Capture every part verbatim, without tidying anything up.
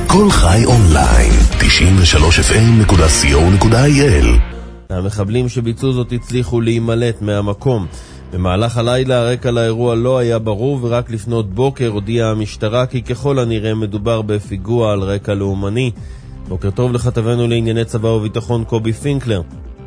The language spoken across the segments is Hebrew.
כל חי אונליין, תשעים ושלוש אף אם נקודה סי או נקודה איי אל. המחבלים שביצעו זאת הצליחו להימלט מהמקום. במהלך הלילה הרקע לאירוע לא היה ברור, ורק לפנות בוקר הודיעה המשטרה כי ככל הנראה מדובר בפיגוע על רקע לאומני. בוקר טוב לכתבנו לענייני צבא וביטחון קובי פינקלר.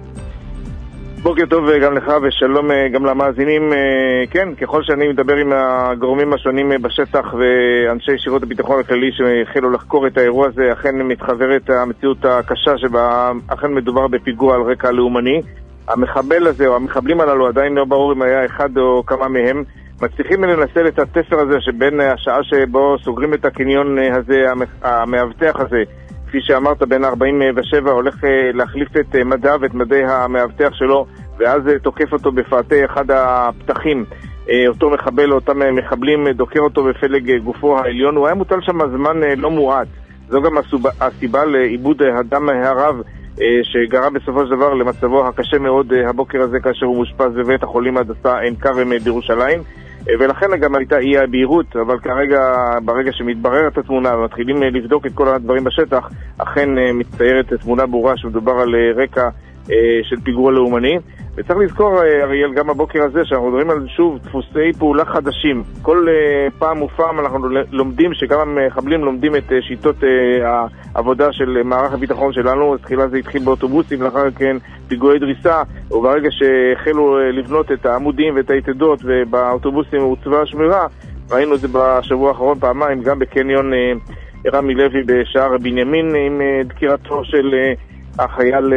בוקר טוב גם לך ושלום גם למאזינים. כן, ככל שאני מדבר עם הגורמים השונים בשטח ואנשי שירות הביטחון הכללי שהחלו לחקור את האירוע הזה, אכן מתחברת המציאות הקשה שבה אכן מדובר בפיגוע על רקע לאומני. המחבל הזה או המחבלים הללו, עדיין לא ברור אם היה אחד או כמה מהם, מצליחים לנסל את התפר הזה שבין השעה שבו סוגרים את הקניון הזה, המאבטח הזה, כפי שאמרת, בין ארבעים ושבע, הולך להחליף את מדיו, את מדי המאבטח שלו, ואז תוקף אותו בפאתי אחד הפתחים. אותו מחבל, אותם מחבלים, דוקר אותו בפלג גופו העליון. הוא היה מוטל שם זמן לא מועט. זו גם הסיבה לאיבוד הדם הרב שגרה בסופו של דבר למצבו הקשה מאוד הבוקר הזה, כאשר הוא מושפז בבית החולים הדסה עין כרם בירושלים. ולכן גם הייתה אי הבהירות, אבל כרגע, ברגע שמתבררת התמונה ומתחילים לבדוק את כל הדברים בשטח, אכן מצטיירת תמונה ברורה שמדובר על רקע של פיגוע לאומני. וצריך לזכור, אריאל, גם הבוקר הזה שאנחנו מדברים על שוב דפוסי פעולה חדשים. כל פעם ופעם אנחנו לומדים שגם המחבלים לומדים את שיטות העבודה של מערך הביטחון שלנו. תחילה זה התחיל באוטובוסים, לאחר כן פיגועי דריסה, וברגע שהחלו לבנות את העמודים ואת היתדות ובאוטובוסים הוצבה השמירה, ראינו את זה בשבוע האחרון פעמיים, גם בקניון רמי לוי בשער בנימין עם דקירתו של החייל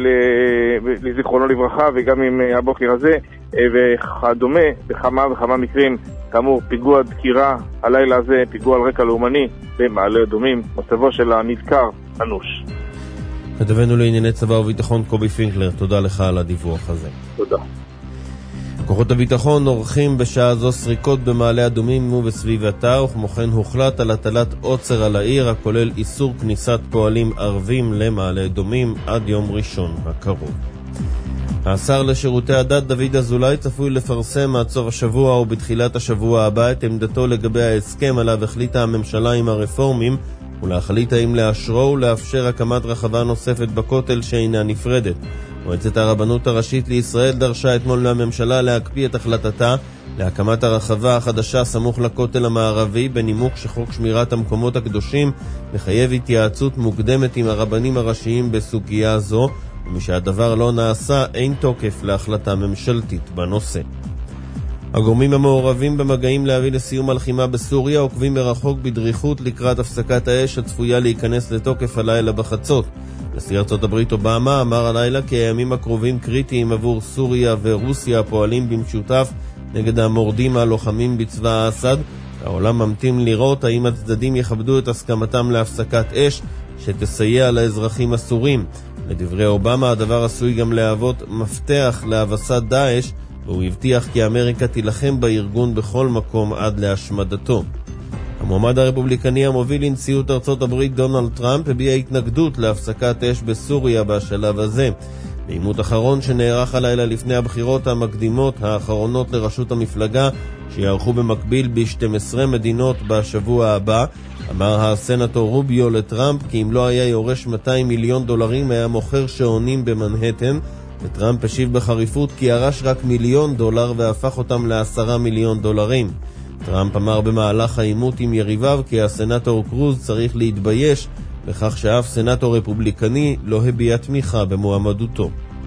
לזיכרונו לברכה, וגם עם הבוקר הזה וכדומה, בכמה וכמה מקרים. כאמור, פיגוע דקירה הלילה הזה, פיגוע על רקע לאומני במעלה אדומים. מצבו של הנזכר אנוש. כתבנו לענייני צבא וביטחון קובי פינקלר, תודה לך על הדיווח הזה. תודה. כוחות הביטחון עורכים בשעה זו סריקות במעלה אדומים ובסביבתה, וכמו כן הוחלט על הטלת עוצר על העיר, הכולל איסור כניסת פועלים ערבים למעלה אדומים עד יום ראשון הקרוב. השר לשירותי הדת דוד אזולאי צפוי לפרסם עד סוף השבוע או בתחילת השבוע הבא את עמדתו לגבי ההסכם עליו החליטה הממשלה עם הרפורמים, ולהחליט האם לאשרו ולאפשר הקמת רחבה נוספת בכותל שאינה נפרדת. מועצת הרבנות הראשית לישראל דרשה אתמול מהממשלה להקפיא את החלטתה להקמת הרחבה החדשה סמוך לכותל המערבי, בנימוק שחוק שמירת המקומות הקדושים מחייב התייעצות מוקדמת עם הרבנים הראשיים בסוגיה זו, ומשהדבר לא נעשה אין תוקף להחלטה ממשלתית בנושא. הגורמים המעורבים במגעים להביא לסיום הלחימה בסוריה עוקבים מרחוק בדריכות לקראת הפסקת האש הצפויה להיכנס לתוקף הלילה בחצות. נשיא ארצות הברית אובמה אמר הלילה כי הימים הקרובים קריטיים עבור סוריה ורוסיה הפועלים במשותף נגד המורדים הלוחמים בצבא האסד. העולם ממתין לראות האם הצדדים יכבדו את הסכמתם להפסקת אש שתסייע לאזרחים הסורים. לדברי אובמה הדבר עשוי גם להוות מפתח להבסת דאעש, והוא הבטיח כי אמריקה תילחם בארגון בכל מקום עד להשמדתו. המועמד הרפובליקני המוביל לנשיאות ארצות הברית דונלד טראמפ הביע התנגדות להפסקת אש בסוריה בשלב הזה. בעימות אחרון שנערך הלילה לפני הבחירות המקדימות האחרונות לראשות המפלגה שיערכו במקביל ב-שתים עשרה מדינות בשבוע הבא, אמר הסנטור רוביו לטראמפ כי אם לא היה יורש מאתיים מיליון דולרים היה מוכר שעונים במנהטן, וטראמפ השיב בחריפות כי ירש רק מיליון דולר והפך אותם לעשרה מיליון דולרים. טראמפ אמר במהלך העימות עם יריביו כי הסנטור קרוז צריך להתבייש בכך שאף סנטור רפובליקני לא הביע תמיכה במועמדותו.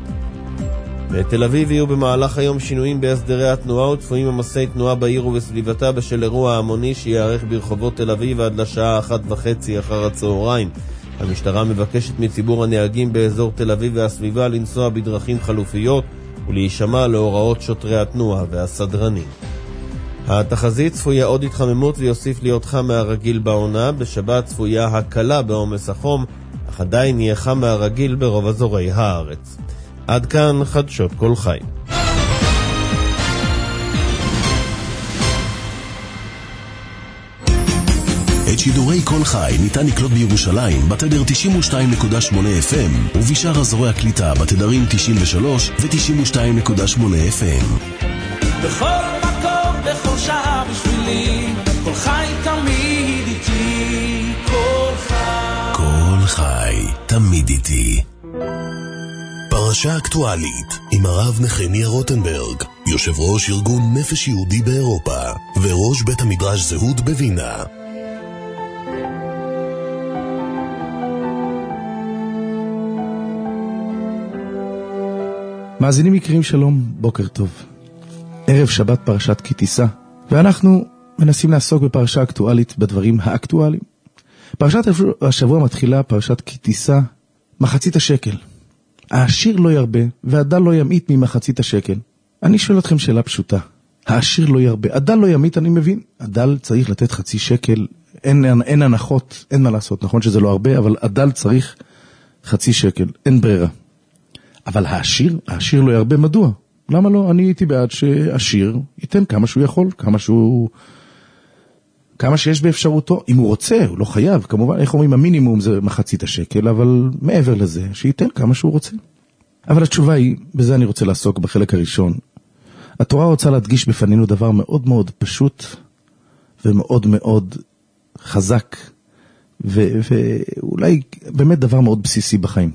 בתל אביב יהיו במהלך היום שינויים בהסדרי התנועה וצפויים עומסי תנועה בעיר ובסביבתה בשל אירוע המוני שיערך ברחובות תל אביב עד לשעה אחת וחצי אחר הצהריים. המשטרה מבקשת מציבור הנהגים באזור תל אביב והסביבה לנסוע בדרכים חלופיות ולהישמע להוראות שוטרי התנועה והסדרנים. התחזית צפויה עוד התחממות ויוסיף להיות חם מהרגיל בעונה. בשבת צפויה הקלה בעומס החום, אך עדיין יהיה חם מהרגיל ברוב אזורי הארץ. עד כאן חדשות כל חי. את שידורי כל חי ניתן לקלוט בירושלים בתדר תשעים ושתיים נקודה שמונה אף אם ובשאר אזורי הקליטה בתדרים תשעים ושלוש ו-תשעים ושתיים נקודה שמונה אף אם. בכל מקום, בכל שעה בשבילי, כל חי תמיד איתי, כל חי. תמיד איתי. פרשה אקטואלית עם הרב נחמיה רוטנברג, יושב ראש ארגון נפש יהודי באירופה וראש בית המדרש זהות בווינה. מאזינים יקרים שלום, בוקר טוב. ערב שבת פרשת כי תישא, ואנחנו מנסים לעסוק בפרשה אקטואלית בדברים האקטואליים. פרשת השבוע מתחילה פרשת כי תישא, מחצית השקל. העשיר לא ירבה והדל לא ימעיט ממחצית השקל. אני שואל אתכם שאלה פשוטה. העשיר לא ירבה, הדל לא ימעיט, אני מבין. הדל צריך לתת חצי שקל, אין, אין הנחות, אין מה לעשות. נכון שזה לא הרבה, אבל הדל צריך חצי שקל, אין ברירה. אבל העשיר, העשיר לא ירבה, מדוע? למה לא? אני הייתי בעד שעשיר ייתן כמה שהוא יכול, כמה שהוא... כמה שיש באפשרותו, אם הוא רוצה, הוא לא חייב, כמובן, איך אומרים, המינימום זה מחצית השקל, אבל מעבר לזה, שייתן כמה שהוא רוצה. אבל התשובה היא, בזה אני רוצה לעסוק בחלק הראשון. התורה רוצה להדגיש בפנינו דבר מאוד מאוד פשוט, ומאוד מאוד חזק, ו- ואולי באמת דבר מאוד בסיסי בחיים.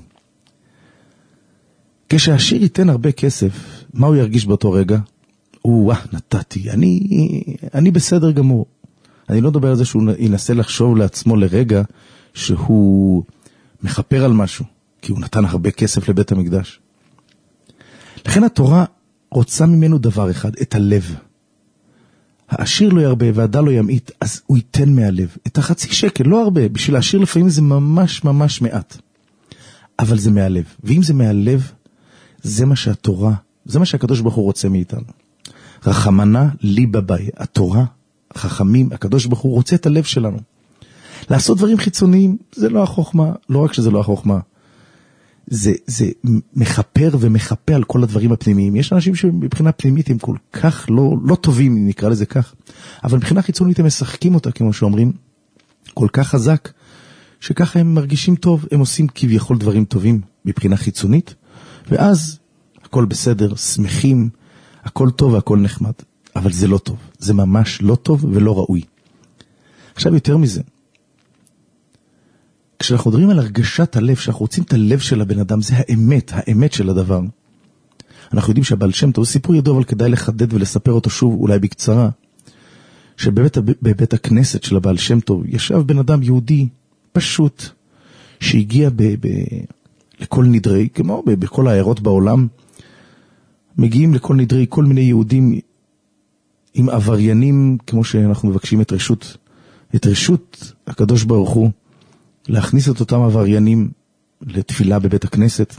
כשהעשיר ייתן הרבה כסף, מה הוא ירגיש באותו רגע? הוא, נתתי, אני, אני בסדר גמור. אני לא מדבר על זה שהוא ינסה לחשוב לעצמו לרגע שהוא מחפר על משהו, כי הוא נתן הרבה כסף לבית המקדש. לכן התורה רוצה ממנו דבר אחד, את הלב. העשיר לא ירבה והדל לא ימעיט, אז הוא ייתן מהלב. את החצי שקל, לא הרבה, בשביל העשיר לפעמים זה ממש ממש מעט. אבל זה מהלב. ואם זה מהלב, זה מה שהתורה, זה מה שהקדוש ברוך הוא רוצה מאיתנו. רחמנה לי בבית, התורה, החכמים, הקדוש ברוך הוא רוצה את הלב שלנו. לעשות דברים חיצוניים, זה לא החוכמה, לא רק שזה לא החוכמה. זה, זה מחפר ומחפה על כל הדברים הפנימיים. יש אנשים שמבחינה פנימית הם כל כך לא, לא טובים, אם נקרא לזה כך. אבל מבחינה חיצונית הם משחקים אותה, כמו שאומרים, כל כך חזק, שככה הם מרגישים טוב, הם עושים כביכול דברים טובים מבחינה חיצונית, ואז הכל בסדר, שמחים, הכל טוב והכל נחמד. אבל זה לא טוב, זה ממש לא טוב ולא ראוי. עכשיו יותר מזה, כשאנחנו מדברים על הרגשת הלב, שאנחנו רוצים את הלב של הבן אדם, זה האמת, האמת של הדבר. אנחנו יודעים שהבעל שם טוב, סיפור ידוע, אבל כדאי לחדד ולספר אותו שוב, אולי בקצרה, שבבית בבית הכנסת של הבעל שם טוב, ישב בן אדם יהודי פשוט, שהגיע ב, ב, לכל נדרי, כמו ב, בכל העיירות בעולם, מגיעים לכל נדרי, כל מיני יהודים, עם עבריינים, כמו שאנחנו מבקשים את רשות, את רשות הקדוש ברוך הוא, להכניס את אותם עבריינים לתפילה בבית הכנסת.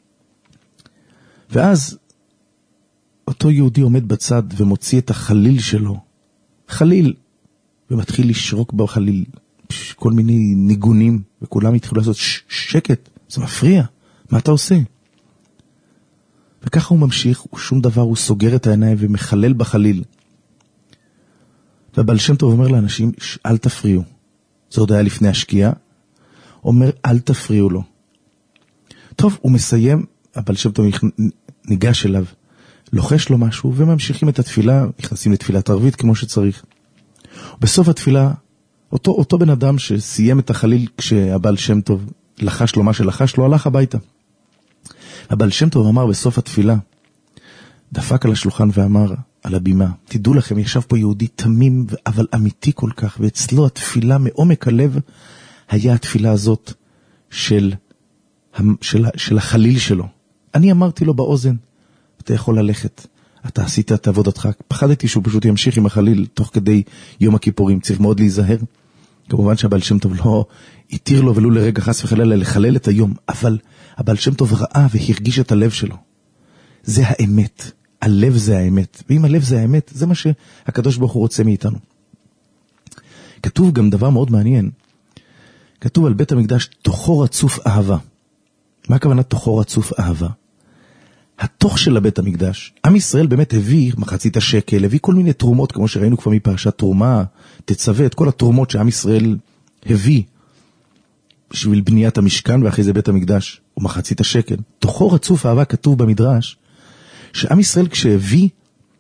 ואז אותו יהודי עומד בצד ומוציא את החליל שלו, חליל, ומתחיל לשרוק בו חליל, כל מיני ניגונים, וכולם התחילו לעשות ש- שקט, זה מפריע, מה אתה עושה? וככה הוא ממשיך, ושום דבר, הוא סוגר את העיניים ומחלל בחליל. והבעל שם טוב אומר לאנשים, אל תפריעו. זה עוד היה לפני השקיעה. אומר, אל תפריעו לו. טוב, הוא מסיים, הבעל שם טוב ניגש אליו, לוחש לו משהו, וממשיכים את התפילה, נכנסים לתפילת ערבית כמו שצריך. בסוף התפילה, אותו, אותו בן אדם שסיים את החליל, כשהבעל שם טוב לחש לו מה שלחש לו, הלך הביתה. הבעל שם טוב אמר בסוף התפילה, דפק על השולחן ואמר, על הבימה, תדעו לכם, ישב פה יהודי תמים, אבל אמיתי כל כך, ואצלו התפילה מעומק הלב, היה התפילה הזאת של, של, של החליל שלו. אני אמרתי לו באוזן, אתה יכול ללכת, אתה עשית את עבודתך, פחדתי שהוא פשוט ימשיך עם החליל, תוך כדי יום הכיפורים, צריך מאוד להיזהר. כמובן שהבעל שם טוב לא התיר לו ולו לרגע חס וחלילה לחלל את היום, אבל הבעל שם טוב ראה והרגיש את הלב שלו. זה האמת. הלב זה האמת, ואם הלב זה האמת, זה מה שהקדוש ברוך הוא רוצה מאיתנו. כתוב גם דבר מאוד מעניין, כתוב על בית המקדש, תוכו רצוף אהבה. מה הכוונה תוכו רצוף אהבה? התוך של הבית המקדש, עם ישראל באמת הביא מחצית השקל, הביא כל מיני תרומות, כמו שראינו כבר מפרשת תרומה, תצווה את כל התרומות שעם ישראל הביא, בשביל בניית המשכן, ואחרי זה בית המקדש, ומחצית השקל. תוכו רצוף אהבה כתוב במדרש, שעם ישראל כשהביא,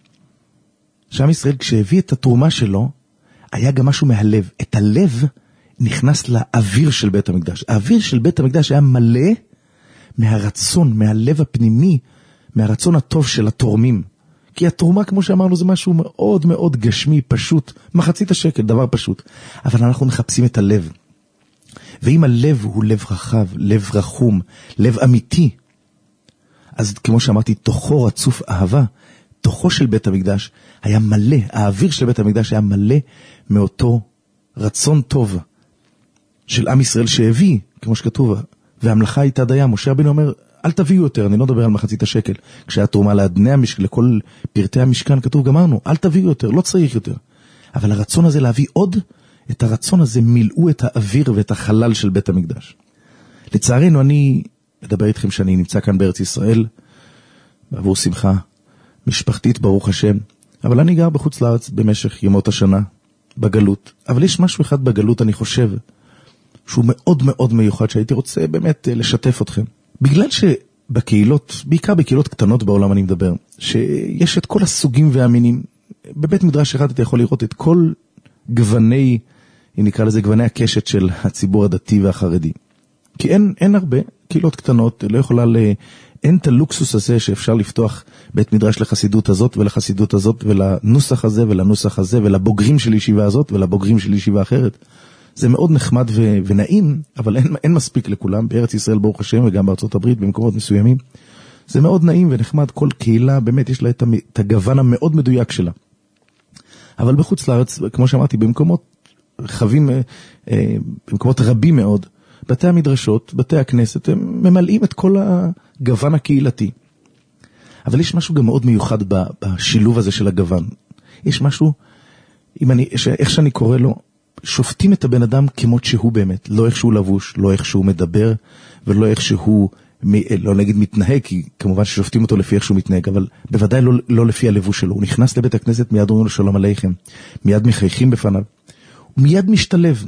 שעם ישראל כשהביא את התרומה שלו, היה גם משהו מהלב. את הלב נכנס לאוויר של בית המקדש. האוויר של בית המקדש היה מלא מהרצון, מהלב הפנימי, מהרצון הטוב של התורמים. כי התרומה, כמו שאמרנו, זה משהו מאוד מאוד גשמי, פשוט, מחצית השקל, דבר פשוט. אבל אנחנו מחפשים את הלב. ואם הלב הוא לב רחב, לב רחום, לב אמיתי, אז כמו שאמרתי, תוכו רצוף אהבה, תוכו של בית המקדש היה מלא, האוויר של בית המקדש היה מלא מאותו רצון טוב של עם ישראל שהביא, כמו שכתוב, והמלאכה הייתה דייה. משה רבינו אומר, אל תביאו יותר, אני לא מדבר על מחצית השקל. כשהיה תרומה לאדני המשכן, לכל פרטי המשכן, כתוב, גמרנו, אל תביאו יותר, לא צריך יותר. אבל הרצון הזה להביא עוד, את הרצון הזה מילאו את האוויר ואת החלל של בית המקדש. לצערנו, אני מדבר איתכם שאני נמצא כאן בארץ ישראל, בעבור שמחה משפחתית, ברוך השם, אבל אני גר בחוץ לארץ במשך ימות השנה, בגלות. אבל יש משהו אחד בגלות, אני חושב, שהוא מאוד מאוד מיוחד, שהייתי רוצה באמת לשתף אתכם. בגלל שבקהילות, בעיקר בקהילות קטנות בעולם אני מדבר, שיש את כל הסוגים והמינים, בבית מדרש אחד אתה יכול לראות את כל גווני, אם נקרא לזה גווני הקשת של הציבור הדתי והחרדי. כי אין, אין הרבה קהילות קטנות, לא יכולה ל... אין את הלוקסוס הזה שאפשר לפתוח בית מדרש לחסידות הזאת ולחסידות הזאת ולנוסח הזה ולנוסח הזה ולבוגרים של ישיבה הזאת ולבוגרים של ישיבה אחרת. זה מאוד נחמד ו- ונעים, אבל אין, אין מספיק לכולם. בארץ ישראל ברוך השם וגם בארצות הברית במקומות מסוימים. זה מאוד נעים ונחמד, כל קהילה באמת יש לה את, המ- את הגוון המאוד מדויק שלה. אבל בחוץ לארץ, כמו שאמרתי, במקומות רחבים, אה, אה, במקומות רבים מאוד, בתי המדרשות, בתי הכנסת, הם ממלאים את כל הגוון הקהילתי. אבל יש משהו גם מאוד מיוחד בשילוב הזה של הגוון. יש משהו, אם אני, איך שאני קורא לו, שופטים את הבן אדם כמות שהוא באמת, לא איך שהוא לבוש, לא איך שהוא מדבר, ולא איך שהוא, לא נגיד מתנהג, כי כמובן ששופטים אותו לפי איך שהוא מתנהג, אבל בוודאי לא, לא לפי הלבוש שלו. הוא נכנס לבית הכנסת, מיד אומרים לו שלום עליכם, מיד מחייכים בפניו, הוא מיד משתלב.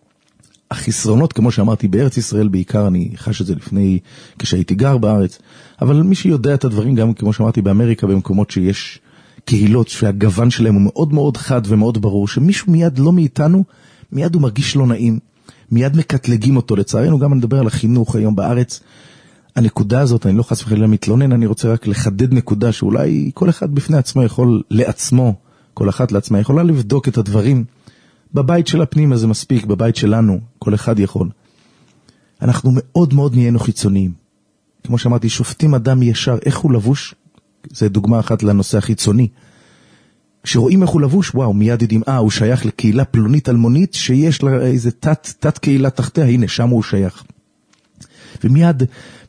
החסרונות, כמו שאמרתי, בארץ ישראל בעיקר, אני חש את זה לפני, כשהייתי גר בארץ, אבל מי שיודע את הדברים, גם כמו שאמרתי, באמריקה, במקומות שיש קהילות שהגוון שלהם הוא מאוד מאוד חד ומאוד ברור, שמישהו מיד לא מאיתנו, מיד הוא מרגיש לא נעים, מיד מקטלגים אותו. לצערנו גם נדבר על החינוך היום בארץ. הנקודה הזאת, אני לא חס וחלילה מתלונן, אני רוצה רק לחדד נקודה שאולי כל אחד בפני עצמו יכול לעצמו, כל אחת לעצמה יכולה לבדוק את הדברים. בבית של הפנים הזה מספיק, בבית שלנו, כל אחד יכול. אנחנו מאוד מאוד נהיינו חיצוניים. כמו שאמרתי, שופטים אדם ישר, איך הוא לבוש, זה דוגמה אחת לנושא החיצוני. כשרואים איך הוא לבוש, וואו, מיד יודעים, אה, הוא שייך לקהילה פלונית אלמונית, שיש לה איזה תת, תת קהילה תחתיה, הנה, שם הוא שייך. ומיד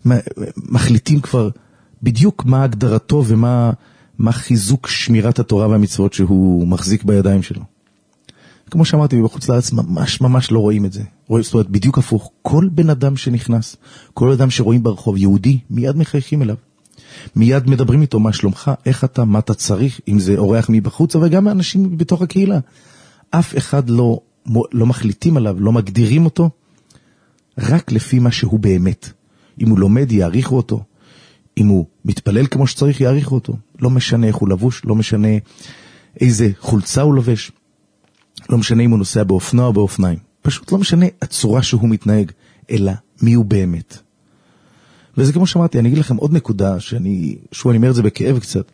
מחליטים כבר בדיוק מה הגדרתו ומה מה חיזוק שמירת התורה והמצוות שהוא מחזיק בידיים שלו. כמו שאמרתי, בחוץ לארץ ממש ממש לא רואים את זה. רואים, זאת אומרת, בדיוק הפוך. כל בן אדם שנכנס, כל אדם שרואים ברחוב יהודי, מיד מחייכים אליו. מיד מדברים איתו, מה שלומך, איך אתה, מה אתה צריך, אם זה אורח מבחוץ, אבל גם האנשים בתוך הקהילה. אף אחד לא, לא מחליטים עליו, לא מגדירים אותו, רק לפי מה שהוא באמת. אם הוא לומד, יעריכו אותו. אם הוא מתפלל כמו שצריך, יעריכו אותו. לא משנה איך הוא לבוש, לא משנה איזה חולצה הוא לובש. לא משנה אם הוא נוסע באופנוע או באופניים. פשוט לא משנה הצורה שהוא מתנהג, אלא מי הוא באמת. וזה כמו שאמרתי, אני אגיד לכם עוד נקודה, שאני, שוב אני אומר את זה בכאב קצת.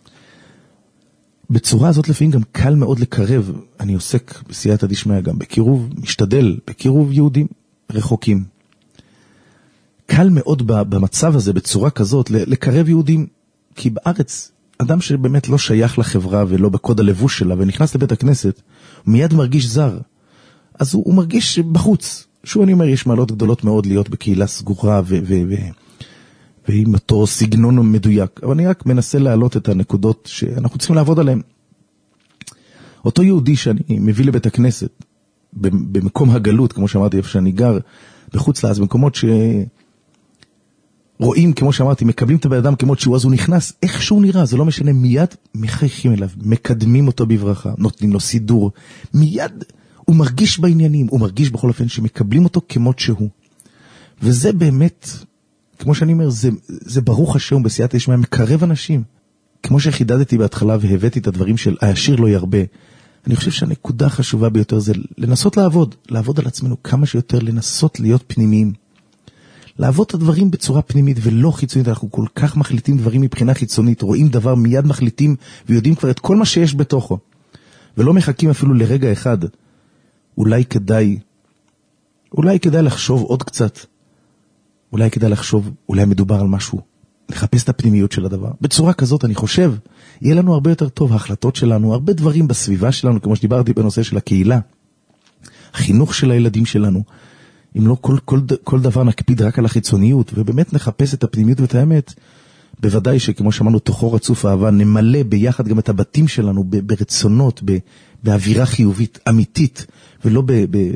בצורה הזאת לפעמים גם קל מאוד לקרב, אני עוסק בסייעתא דשמיא גם בקירוב, משתדל בקירוב יהודים רחוקים. קל מאוד במצב הזה, בצורה כזאת, לקרב יהודים, כי בארץ, אדם שבאמת לא שייך לחברה ולא בקוד הלבוש שלה, ונכנס לבית הכנסת, הוא מיד מרגיש זר. אז הוא, הוא מרגיש בחוץ. שוב אני אומר, יש מעלות גדולות מאוד להיות בקהילה סגורה ו- ו- ו- ועם אותו סגנון מדויק. אבל אני רק מנסה להעלות את הנקודות שאנחנו צריכים לעבוד עליהן. אותו יהודי שאני מביא לבית הכנסת, במקום הגלות, כמו שאמרתי, איפה שאני גר, בחוץ לארץ, במקומות שרואים, כמו שאמרתי, מקבלים את האדם כמות שהוא, אז הוא נכנס, איך שהוא נראה, זה לא משנה, מיד מחייכים אליו, מקדמים אותו בברכה, נותנים לו סידור, מיד הוא מרגיש בעניינים, הוא מרגיש בכל אופן שמקבלים אותו כמות שהוא. וזה באמת, כמו שאני אומר, זה, זה ברוך השם בסייעתא דשמיא, מקרב אנשים. כמו שחידדתי בהתחלה והבאתי את הדברים של הישיר לא ירבה, אני חושב שהנקודה החשובה ביותר זה לנסות לעבוד, לעבוד על עצמנו כמה שיותר, לנסות להיות פנימיים. לעבוד את הדברים בצורה פנימית ולא חיצונית, אנחנו כל כך מחליטים דברים מבחינה חיצונית, רואים דבר מיד מחליטים ויודעים כבר את כל מה שיש בתוכו. ולא מחכים אפילו לרגע אחד. אולי כדאי, אולי כדאי לחשוב עוד קצת. אולי כדאי לחשוב, אולי מדובר על משהו. לחפש את הפנימיות של הדבר. בצורה כזאת אני חושב, יהיה לנו הרבה יותר טוב ההחלטות שלנו, הרבה דברים בסביבה שלנו, כמו שדיברתי בנושא של הקהילה, החינוך של הילדים שלנו. אם לא כל, כל, כל דבר נקפיד רק על החיצוניות, ובאמת נחפש את הפנימיות ואת האמת, בוודאי שכמו שאמרנו, תוכו רצוף אהבה, נמלא ביחד גם את הבתים שלנו, ברצונות, באווירה חיובית, אמיתית, ולא ב, ב,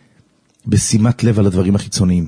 בשימת לב על הדברים החיצוניים.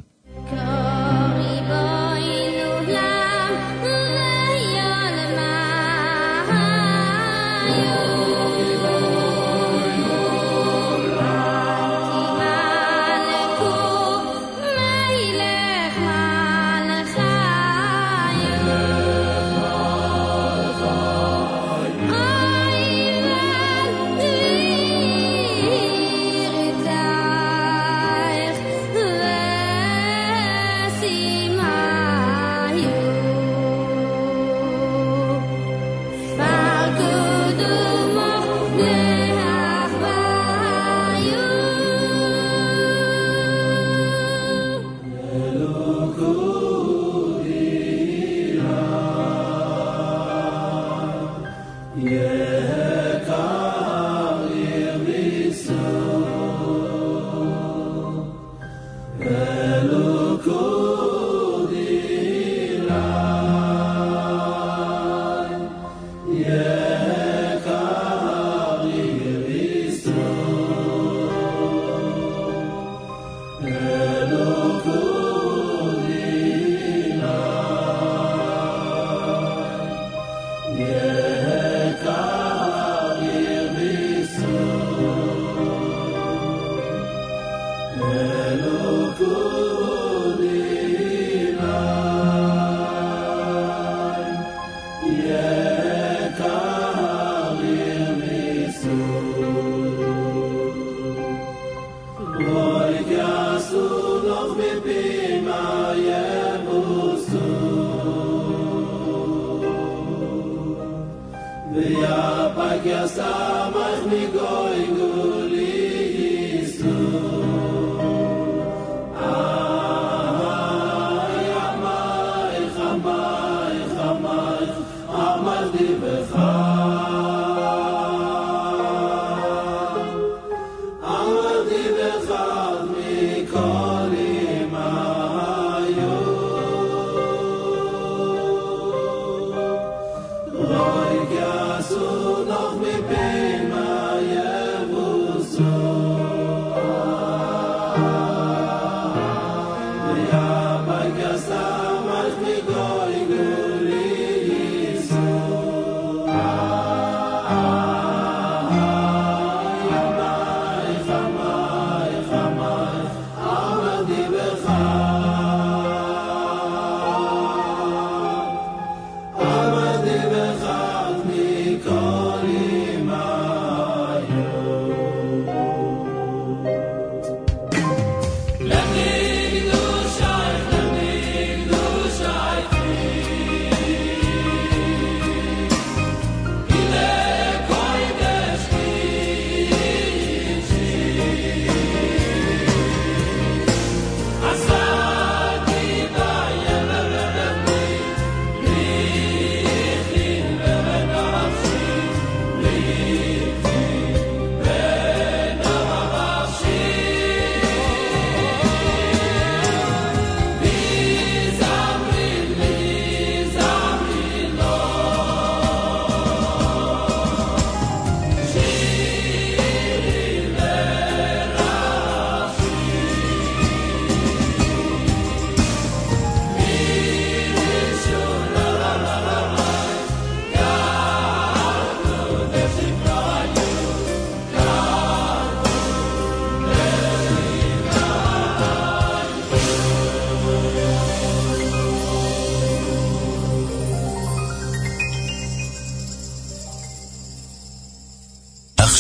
Asa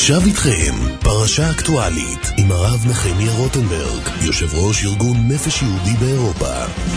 עכשיו איתכם, פרשה אקטואלית עם הרב נחמיה רוטנברג, יושב ראש ארגון נפש יהודי באירופה.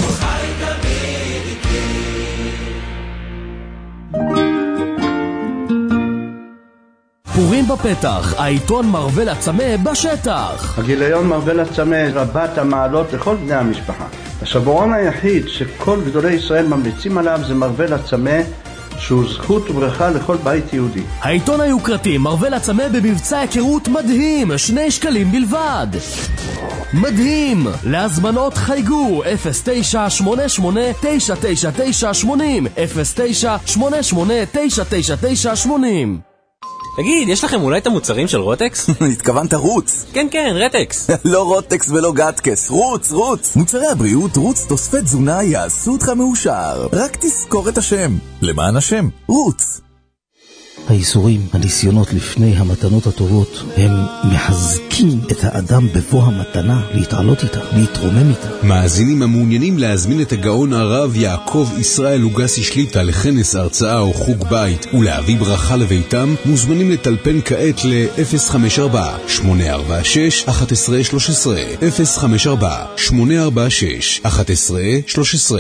פורים בפתח, העיתון מרוול הצמא בשטח. הגיליון מרוול הצמא רבת המעלות לכל בני המשפחה. השבועון היחיד שכל גדולי ישראל ממליצים עליו זה מרוול הצמא, שהוא זכות וברכה לכל בית יהודי. העיתון היוקרתי מרוול הצמא במבצע היכרות מדהים, שני שקלים בלבד. מדהים! להזמנות חייגו אפס תשע שמונה שמונה תשע תשע תשע שמונים אפס תשע שמונה שמונה תשע תשע תשע שמונים. תגיד, יש לכם אולי את המוצרים של רוטקס? התכוונת רוץ? כן, כן, רטקס. לא רוטקס ולא גטקס, רוץ, רוץ. מוצרי הבריאות רוץ תוספי תזונה יעשו אותך מאושר. רק תזכור את השם. למען השם, רוץ. האיסורים, הניסיונות לפני המתנות הטובות, הם מחזקים את האדם בבוא המתנה, להתעלות איתה, להתרומם איתה. מאזינים המעוניינים להזמין את הגאון הרב יעקב ישראל לוגסי שליטה לכנס הרצאה או חוג בית ולהביא ברכה לביתם, מוזמנים לטלפן כעת ל-אפס חמש ארבע שמונה ארבע שש אחת עשרה שלוש עשרה אפס חמש ארבע שמונה ארבע שש אחת עשרה שלוש עשרה.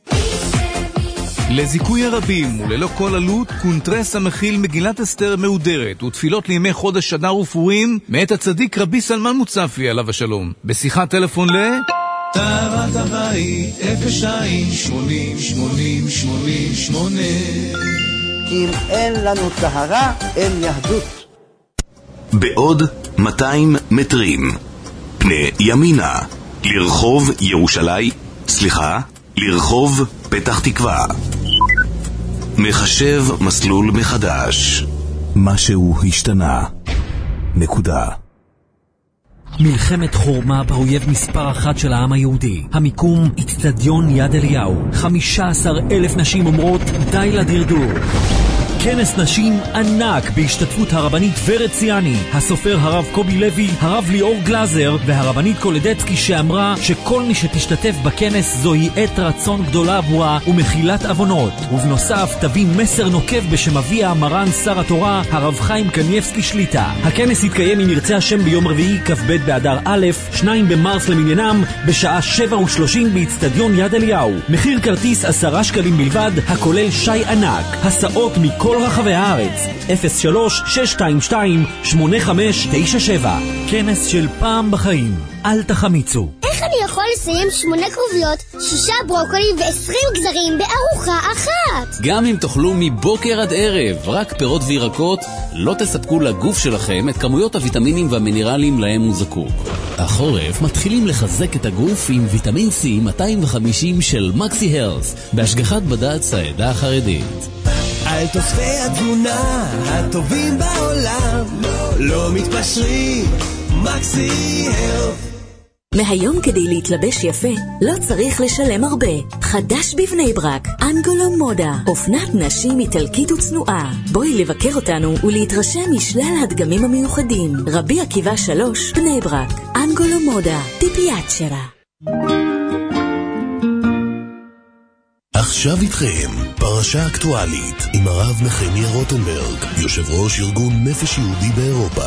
לזיכוי הרבים וללא כל עלות, קונטרס המכיל מגילת אסתר מהודרת ותפילות לימי חודש אדר ופורים מאת הצדיק רבי סלמן מוצפי עליו השלום. בשיחת טלפון ל... טהרת הבית אפס שתיים שמונים שמונים שמונים שמונה. כי אם אין לנו טהרה, אין יהדות. בעוד מאתיים מטרים פני ימינה לרחוב ירושלים, סליחה, לרחוב פתח תקווה. מחשב מסלול מחדש. משהו השתנה. נקודה. מלחמת חורמה באויב מספר אחת של העם היהודי. המיקום אצטדיון יד אליהו. חמישה עשר אלף נשים אומרות די לדרדור. כנס נשים ענק בהשתתפות הרבנית ורד ציאני, הסופר הרב קובי לוי, הרב ליאור גלזר והרבנית קולדצקי, שאמרה שכל מי שתשתתף בכנס זוהי עת רצון גדולה עבורה ומחילת אבונות. ובנוסף תביא מסר נוקב בשם אביה מרן שר התורה הרב חיים קניבסקי שליטה. הכנס יתקיים אם ירצה השם ביום רביעי כ"ב באדר א', שניים במרס למניינם, בשעה שבע ושלושים באצטדיון יד אליהו. מחיר כרטיס עשרה שקלים בלבד, הכולל שי ענק, הסעות מכל רחבי הארץ. אפס שלוש שש שתיים שתיים שמונה חמש תשע שבע. כנס של פעם בחיים, אל תחמיצו. איך אני יכול לסיים שמונה כרוביות, שישה ברוקולי ועשרים גזרים בארוחה אחת? גם אם תאכלו מבוקר עד ערב רק פירות וירקות, לא תספקו לגוף שלכם את כמויות הוויטמינים והמינרלים להם הוא זקוק. החורף מתחילים לחזק את הגוף עם ויטמין סי מאתיים וחמישים של מקסי הרס, בהשגחת בד"ץ העדה החרדית. על תוספי התזונה הטובים בעולם, לא, לא מתפשרים, מקסי הרס. מהיום כדי להתלבש יפה לא צריך לשלם הרבה. חדש בבני ברק, אנגולו מודה, אופנת נשים איטלקית וצנועה. בואי לבקר אותנו ולהתרשם משלל הדגמים המיוחדים. רבי עקיבא שלוש, בני ברק, אנגולו מודה, טיפיית שרה. עכשיו איתכם, פרשה אקטואלית עם הרב נחמיה רוטנברג, יושב ראש ארגון נפש יהודי באירופה.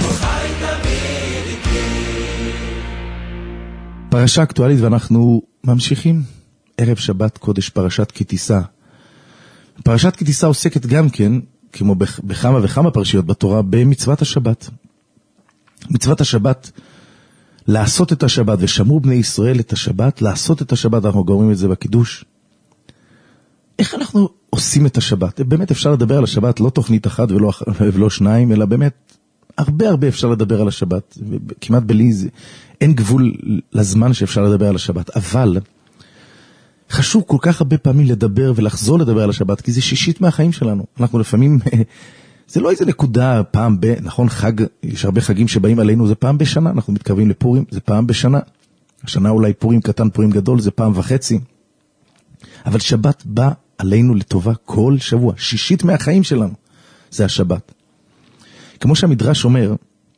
פרשה אקטואלית ואנחנו ממשיכים. ערב שבת קודש פרשת כי תישא. פרשת כי תישא עוסקת גם כן, כמו בכמה וכמה פרשיות בתורה, במצוות השבת. מצוות השבת, לעשות את השבת, ושמרו בני ישראל את השבת, לעשות את השבת, אנחנו גורמים את זה בקידוש. איך אנחנו עושים את השבת? באמת אפשר לדבר על השבת, לא תוכנית אחת ולא, ולא שניים, אלא באמת הרבה הרבה אפשר לדבר על השבת, כמעט בלי זה, אין גבול לזמן שאפשר לדבר על השבת, אבל חשוב כל כך הרבה פעמים לדבר ולחזור לדבר על השבת, כי זה שישית מהחיים שלנו. אנחנו לפעמים, זה לא איזה נקודה פעם ב, נכון, חג, יש הרבה חגים שבאים עלינו, זה פעם בשנה, אנחנו מתקרבים לפורים, זה פעם בשנה, השנה אולי פורים קטן, פורים גדול, זה פעם וחצי, אבל שבת בא עלינו לטובה כל שבוע, שישית מהחיים שלנו, זה השבת. כמו שהמדרש אומר,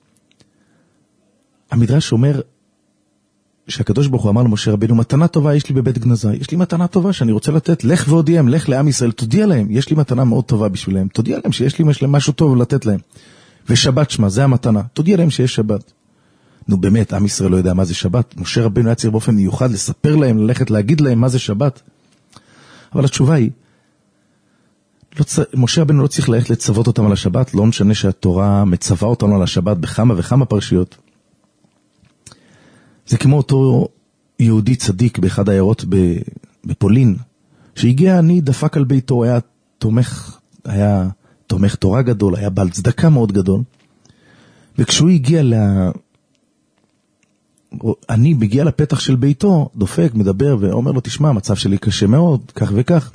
המדרש אומר שהקדוש ברוך הוא אמר למשה רבינו, מתנה טובה יש לי בבית גנזי, יש לי מתנה טובה שאני רוצה לתת, לך והודיעם, לך לעם ישראל, תודיע להם, יש לי מתנה מאוד טובה בשבילהם, תודיע להם שיש לי משהו טוב לתת להם. ושבת שמה, זה המתנה. תודיע להם שיש שבת. נו באמת, עם ישראל לא יודע מה זה שבת. משה רבנו היה צריך באופן מיוחד לספר להם, ללכת להגיד להם מה זה שבת. אבל התשובה היא, לא צ... משה רבנו לא צריך ללכת לצוות אותם על השבת, לא משנה שהתורה מצווה אותנו על השבת בכמה וכמה פרשיות. זה כמו אותו יהודי צדיק באחד העיירות בפולין, שהגיע אני דפק על ביתו, היה תומך, היה תומך תורה גדול, היה בעל צדקה מאוד גדול, וכשהוא הגיע ל... אני מגיע לפתח של ביתו, דופק, מדבר, ואומר לו, תשמע, המצב שלי קשה מאוד, כך וכך.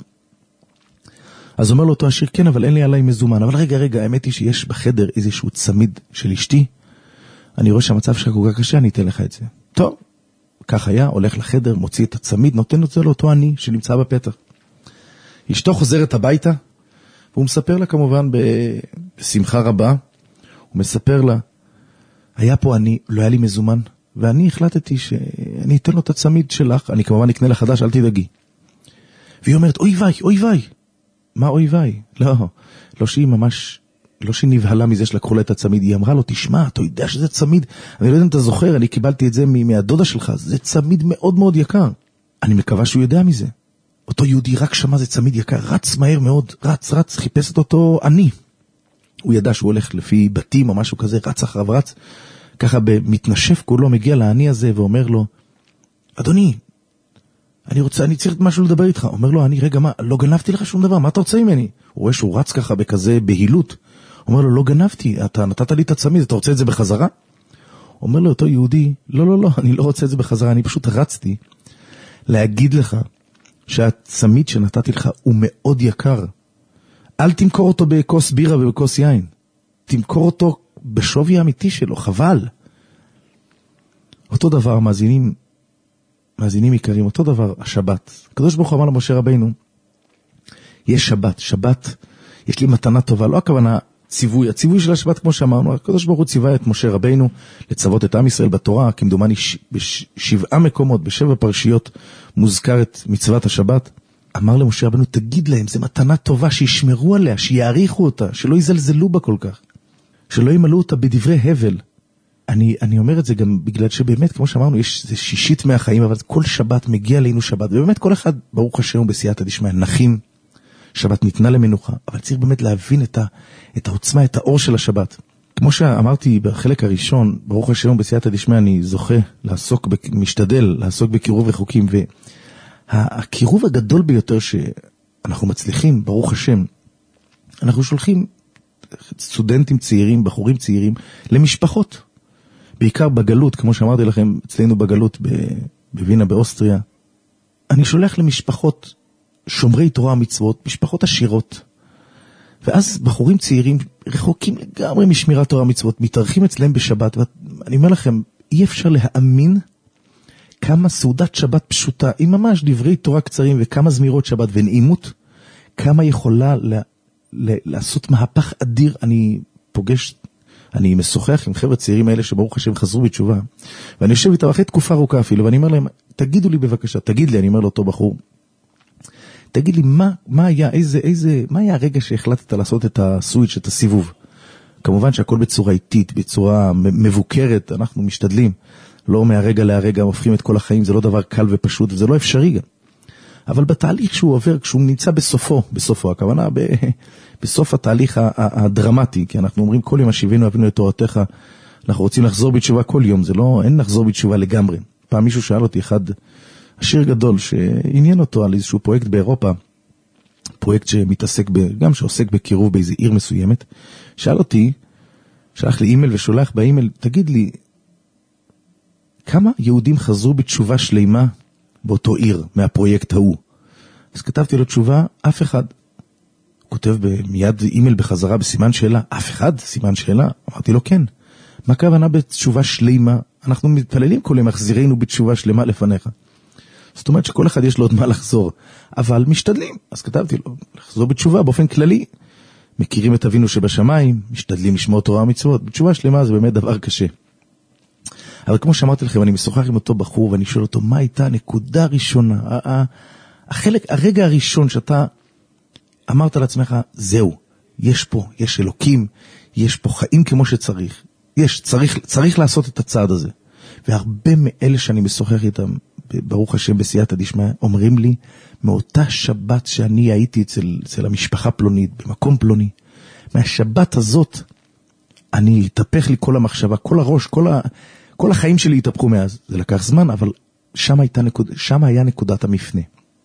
אז אומר לו אותו השיר, כן, אבל אין לי עליי מזומן. אבל רגע, רגע, האמת היא שיש בחדר איזשהו צמיד של אשתי. אני רואה שהמצב שלך כל כך קשה, אני אתן לך את זה. טוב, כך היה, הולך לחדר, מוציא את הצמיד, נותן את זה לאותו אני שנמצא בפתח. אשתו חוזרת הביתה, והוא מספר לה כמובן בשמחה רבה, הוא מספר לה, היה פה אני, לא היה לי מזומן, ואני החלטתי שאני אתן לו את הצמיד שלך, אני כמובן אקנה לחדש, אל תדאגי. והיא אומרת, אוי ויי, אוי ויי. מה אוי ויי? לא, לא שהיא ממש, לא שהיא נבהלה מזה שלקחו לה את הצמיד, היא אמרה לו, תשמע, אתה יודע שזה צמיד, אני לא יודע אם אתה זוכר, אני קיבלתי את זה מהדודה שלך, זה צמיד מאוד מאוד יקר. אני מקווה שהוא יודע מזה. אותו יהודי רק שמע זה צמיד יקר, רץ מהר מאוד, רץ, רץ, חיפש את אותו אני. הוא ידע שהוא הולך לפי בתים או משהו כזה, רץ אחריו, רץ, ככה במתנשף כולו מגיע לעני הזה ואומר לו, אדוני, אני רוצה, אני צריך משהו לדבר איתך. אומר לו, אני רגע, מה, לא גנבתי לך שום דבר, מה אתה רוצה ממני? הוא רואה שהוא רץ ככה בכזה בהילות. אומר לו, לא גנבתי, אתה נתת לי את הצמיד, אתה רוצה את זה בחזרה? אומר לו אותו יהודי, לא, לא, לא, אני לא רוצה את זה בחזרה, אני פשוט רצתי להגיד לך שהצמיד שנתתי לך הוא מאוד יקר. אל תמכור אותו בכוס בירה ובכוס יין. תמכור אותו בשווי האמיתי שלו, חבל. אותו דבר, מאזינים, מאזינים יקרים, אותו דבר, השבת. הקדוש ברוך הוא אמר למשה רבינו, יש שבת, שבת, יש לי מתנה טובה, לא הכוונה ציווי, הציווי של השבת כמו שאמרנו, הקדוש ברוך הוא ציווה את משה רבינו לצוות את עם ישראל בתורה, כמדומני בשבעה מקומות, בשבע פרשיות מוזכר את מצוות השבת. אמר למשה רבינו, תגיד להם, זה מתנה טובה, שישמרו עליה, שיעריכו אותה, שלא יזלזלו בה כל כך, שלא ימלאו אותה בדברי הבל. אני, אני אומר את זה גם בגלל שבאמת, כמו שאמרנו, יש זה שישית מהחיים, אבל כל שבת מגיע אלינו שבת, ובאמת כל אחד, ברוך השם בסייעתא דשמיא, נחים, שבת ניתנה למנוחה, אבל צריך באמת להבין את, ה, את העוצמה, את האור של השבת. כמו שאמרתי בחלק הראשון, ברוך השם בסייעתא דשמיא, אני זוכה לעסוק, משתדל לעסוק בקירוב רחוקים, והקירוב הגדול ביותר שאנחנו מצליחים, ברוך השם, אנחנו שולחים סטודנטים צעירים, בחורים צעירים, למשפחות. בעיקר בגלות, כמו שאמרתי לכם, אצלנו בגלות בווינה באוסטריה. אני שולח למשפחות שומרי תורה מצוות, משפחות עשירות. ואז בחורים צעירים רחוקים לגמרי משמירת תורה מצוות, מתארחים אצלם בשבת, ואני אומר לכם, אי אפשר להאמין כמה סעודת שבת פשוטה, עם ממש דברי תורה קצרים וכמה זמירות שבת ונעימות, כמה יכולה לה, לה, לעשות מהפך אדיר. אני פוגש, אני משוחח עם חבר'ה צעירים האלה שברוך השם חזרו בתשובה, ואני יושב איתם אחרי תקופה ארוכה אפילו, ואני אומר להם, תגידו לי בבקשה, תגיד לי, אני אומר לאותו בחור, תגיד לי, מה, מה היה, איזה, איזה, מה היה הרגע שהחלטת לעשות את הסוויץ', את הסיבוב? כמובן שהכל בצורה איטית, בצורה מבוקרת, אנחנו משתדלים, לא מהרגע להרגע הופכים את כל החיים, זה לא דבר קל ופשוט, וזה לא אפשרי גם. אבל בתהליך שהוא עובר, כשהוא נמצא בסופו, בסופו, הכוונה ב, בסוף התהליך הדרמטי, כי אנחנו אומרים כל יום השיבינו אבינו את תורתך, אנחנו רוצים לחזור בתשובה כל יום, זה לא, אין לחזור בתשובה לגמרי. פעם מישהו שאל אותי, אחד עשיר גדול שעניין אותו על איזשהו פרויקט באירופה, פרויקט שמתעסק, ב, גם שעוסק בקירוב באיזו עיר מסוימת, שאל אותי, שלח לי אימייל ושולח באימייל, תגיד לי, כמה יהודים חזרו בתשובה שלימה באותו עיר, מהפרויקט ההוא? אז כתבתי לו תשובה, אף אחד. הוא כותב מיד אימייל בחזרה בסימן שאלה, אף אחד? סימן שאלה? אמרתי לו כן. מה הכוונה בתשובה שלימה? אנחנו מתפללים כל יום, מחזירנו בתשובה שלמה לפניך. זאת אומרת שכל אחד יש לו עוד מה לחזור, אבל משתדלים. אז כתבתי לו, לחזור בתשובה באופן כללי. מכירים את אבינו שבשמיים, משתדלים לשמור תורה ומצוות. בתשובה שלמה זה באמת דבר קשה. אבל כמו שאמרתי לכם, אני משוחח עם אותו בחור, ואני שואל אותו, מה הייתה הנקודה הראשונה? החלק, הרגע הראשון שאתה אמרת לעצמך, זהו, יש פה, יש אלוקים, יש פה חיים כמו שצריך. יש, צריך, צריך לעשות את הצעד הזה. והרבה מאלה שאני משוחח איתם, ברוך השם בסייעתא דשמיא, אומרים לי, מאותה שבת שאני הייתי אצל, אצל המשפחה פלונית, במקום פלוני, מהשבת הזאת, אני התהפך לי כל המחשבה, כל הראש, כל, ה, כל החיים שלי התהפכו מאז. זה לקח זמן, אבל שם, הייתה נקוד, שם היה נקודת המפנה.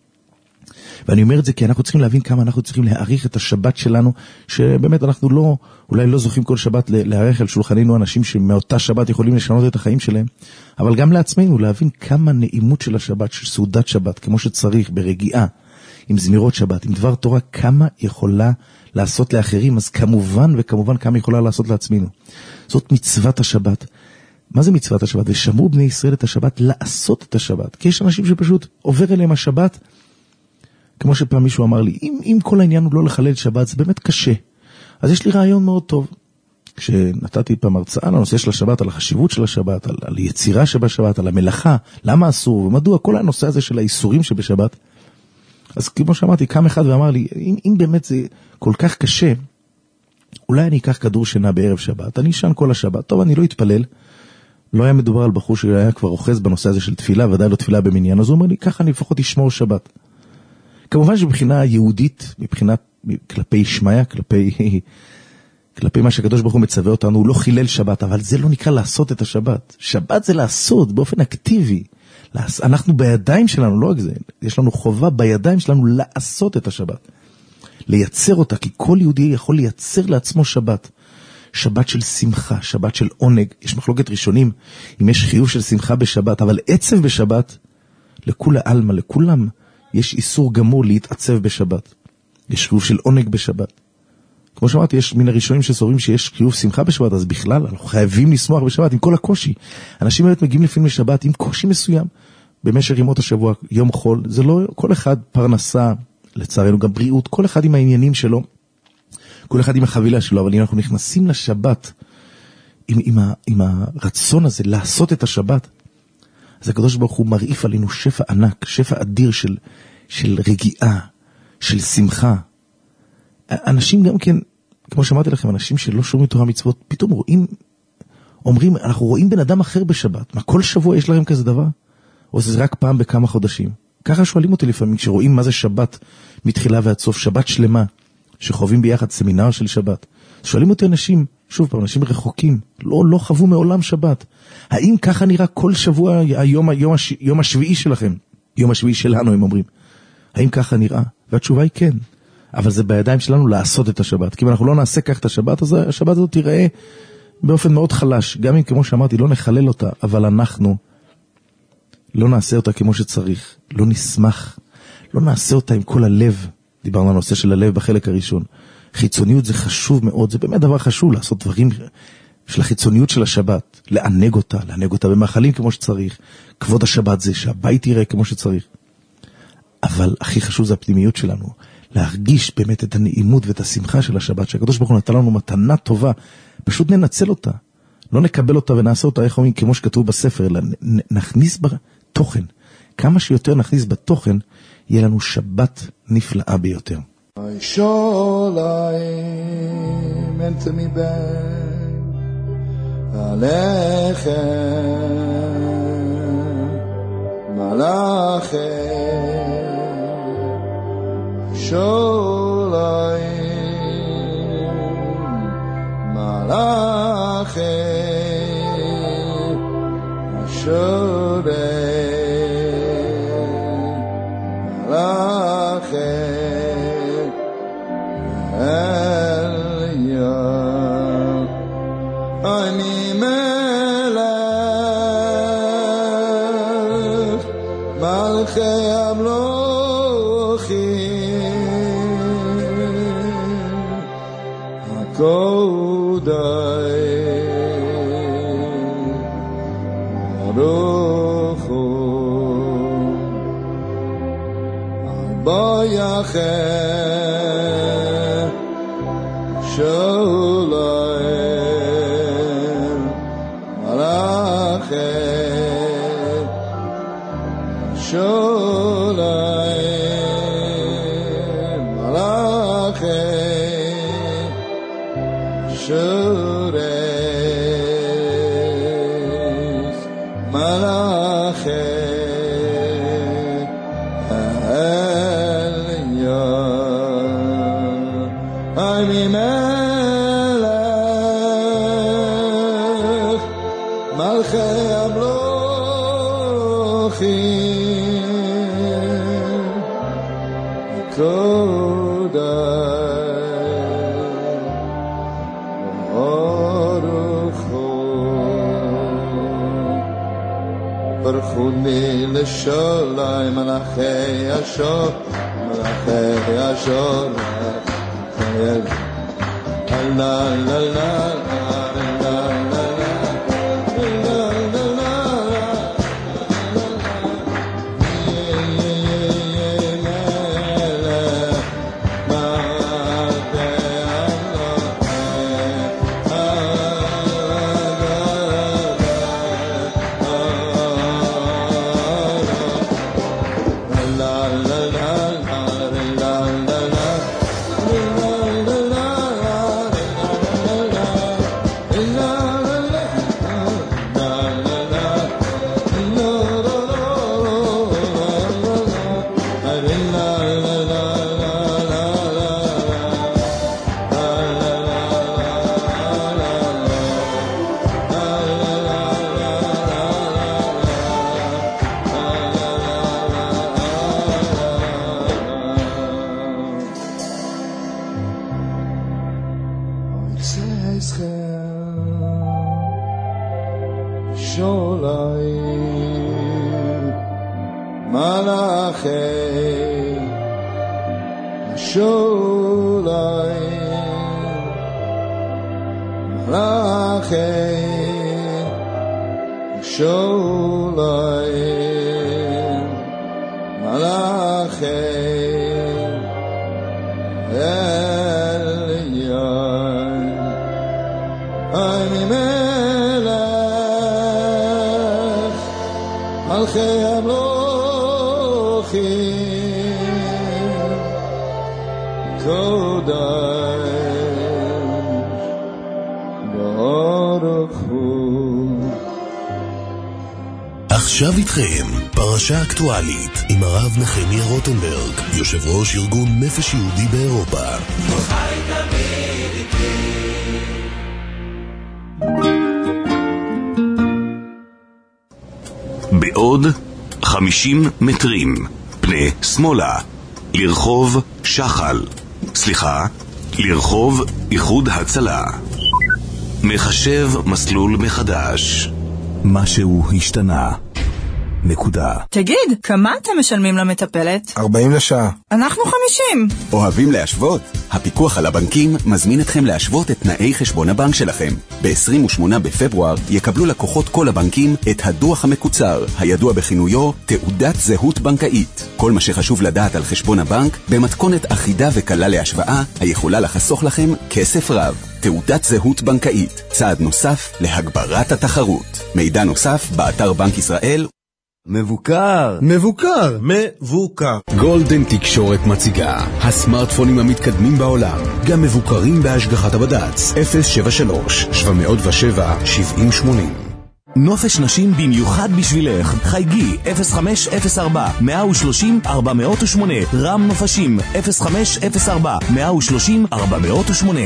ואני אומר את זה כי אנחנו צריכים להבין כמה אנחנו צריכים להעריך את השבת שלנו, שבאמת אנחנו לא, אולי לא זוכים כל שבת להעריך על שולחנינו אנשים שמאותה שבת יכולים לשנות את החיים שלהם, אבל גם לעצמנו להבין כמה נעימות של השבת, של סעודת שבת, כמו שצריך, ברגיעה, עם זמירות שבת, עם דבר תורה, כמה יכולה לעשות לאחרים, אז כמובן וכמובן כמה יכולה לעשות לעצמנו. זאת מצוות השבת. מה זה מצוות השבת? ושמרו בני ישראל את השבת לעשות את השבת, כי יש אנשים שפשוט עובר אליהם השבת, כמו שפעם מישהו אמר לי, אם, אם כל העניין הוא לא לחלל שבת, זה באמת קשה. אז יש לי רעיון מאוד טוב. כשנתתי פעם הרצאה על הנושא של השבת, על החשיבות של השבת, על, על יצירה שבשבת, על המלאכה, למה אסור, ומדוע כל הנושא הזה של האיסורים שבשבת. אז כמו שאמרתי, קם אחד ואמר לי, אם, אם באמת זה כל כך קשה, אולי אני אקח כדור שינה בערב שבת, אני אשן כל השבת, טוב, אני לא אתפלל. לא היה מדובר על בחור שהיה כבר אוחז בנושא הזה של תפילה, ודאי לא תפילה במניין, אז הוא אומר לי, ככה אני לפחות אשמור שבת. כמובן שבבחינה יהודית, מבחינת כלפי שמיה, כלפי, כלפי מה שהקדוש ברוך הוא מצווה אותנו, הוא לא חילל שבת, אבל זה לא נקרא לעשות את השבת. שבת זה לעשות באופן אקטיבי. אנחנו בידיים שלנו, לא רק זה, יש לנו חובה בידיים שלנו לעשות את השבת. לייצר אותה, כי כל יהודי יכול לייצר לעצמו שבת. שבת של שמחה, שבת של עונג. יש מחלוקת ראשונים, אם יש חיוב של שמחה בשבת, אבל עצב בשבת, לכולה אלמה, לכולם, יש איסור גמור להתעצב בשבת. יש חיוב של עונג בשבת. כמו שאמרתי, יש מן הראשונים שסוברים שיש חיוב שמחה בשבת, אז בכלל, אנחנו חייבים לשמוח בשבת עם כל הקושי. אנשים באמת מגיעים לפעמים לשבת עם קושי מסוים, במשך ימות השבוע, יום חול, זה לא כל אחד פרנסה, לצערנו גם בריאות, כל אחד עם העניינים שלו, כל אחד עם החבילה שלו, אבל אם אנחנו נכנסים לשבת, עם, עם, ה, עם הרצון הזה לעשות את השבת, אז הקדוש ברוך הוא מרעיף עלינו שפע ענק, שפע אדיר של, של רגיעה, של שמחה. אנשים גם כן, כמו שאמרתי לכם, אנשים שלא שומעים תורה מצוות, פתאום רואים, אומרים, אנחנו רואים בן אדם אחר בשבת. מה, כל שבוע יש להם כזה דבר? או זה רק פעם בכמה חודשים? ככה שואלים אותי לפעמים, כשרואים מה זה שבת מתחילה ועד סוף, שבת שלמה, שחווים ביחד סמינר של שבת. שואלים אותי אנשים, שוב פעם, אנשים רחוקים, לא, לא חוו מעולם שבת. האם ככה נראה כל שבוע היום, היום, יום השביעי שלכם? יום השביעי שלנו, הם אומרים. האם ככה נראה? והתשובה היא כן. אבל זה בידיים שלנו לעשות את השבת. כי אם אנחנו לא נעשה כך את השבת, אז השבת הזאת תיראה באופן מאוד חלש. גם אם, כמו שאמרתי, לא נחלל אותה, אבל אנחנו לא נעשה אותה כמו שצריך. לא נשמח. לא נעשה אותה עם כל הלב. דיברנו על הנושא של הלב בחלק הראשון. חיצוניות זה חשוב מאוד. זה באמת דבר חשוב לעשות דברים של החיצוניות של השבת. לענג אותה, לענג אותה במאכלים כמו שצריך. כבוד השבת זה שהבית יראה כמו שצריך. אבל הכי חשוב זה הפנימיות שלנו. להרגיש באמת את הנעימות ואת השמחה של השבת, שהקדוש ברוך הוא נתן לנו מתנה טובה, פשוט ננצל אותה, לא נקבל אותה ונעשה אותה, איך אומרים, כמו שכתוב בספר, אלא נכניס בתוכן, כמה שיותר נכניס בתוכן, יהיה לנו שבת נפלאה ביותר. שוליים אנט מבן עליכם מלאכם שוליים מלאכי שורי מלאכי אליה אני מלך מלכי קודאי ברוך הוא ארבעיכם שוליים מלאכי שוליים מלאכי should ברכוני לשוליים מלאכי השור מלאכי השור לה לה לה עכשיו איתכם, פרשה אקטואלית עם הרב נחמיה רוטנברג, יושב ראש ארגון נפש יהודי באירופה. בעוד חמישים מטרים, פני שמאלה, לרחוב שחל. סליחה, לרחוב איחוד הצלה. מחשב מסלול מחדש. משהו השתנה. נקודה. תגיד, כמה אתם משלמים למטפלת? ארבעים לשעה. אנחנו חמישים. אוהבים להשוות? הפיקוח על הבנקים מזמין אתכם להשוות את תנאי חשבון הבנק שלכם. ב-עשרים ושמונה בפברואר יקבלו לקוחות כל הבנקים את הדוח המקוצר, הידוע בכינויו תעודת זהות בנקאית. כל מה שחשוב לדעת על חשבון הבנק במתכונת אחידה וקלה להשוואה, היכולה לחסוך לכם כסף רב. תעודת זהות בנקאית, צעד נוסף להגברת התחרות. מידע נוסף באתר בנק ישראל. מבוקר, מבוקר, מבוקר. גולדן תקשורת מציגה הסמארטפונים המתקדמים בעולם, גם מבוקרים בהשגחת הבד"ץ. אפס שבע שלוש שבע אפס שבע שבעים שמונים. נופש נשים במיוחד בשבילך. חייגי אפס חמש אפס ארבע מאה ושלושים ארבע מאות ושמונה. רם נופשים אפס חמש אפס ארבע מאה ושלושים ארבע מאות ושמונה.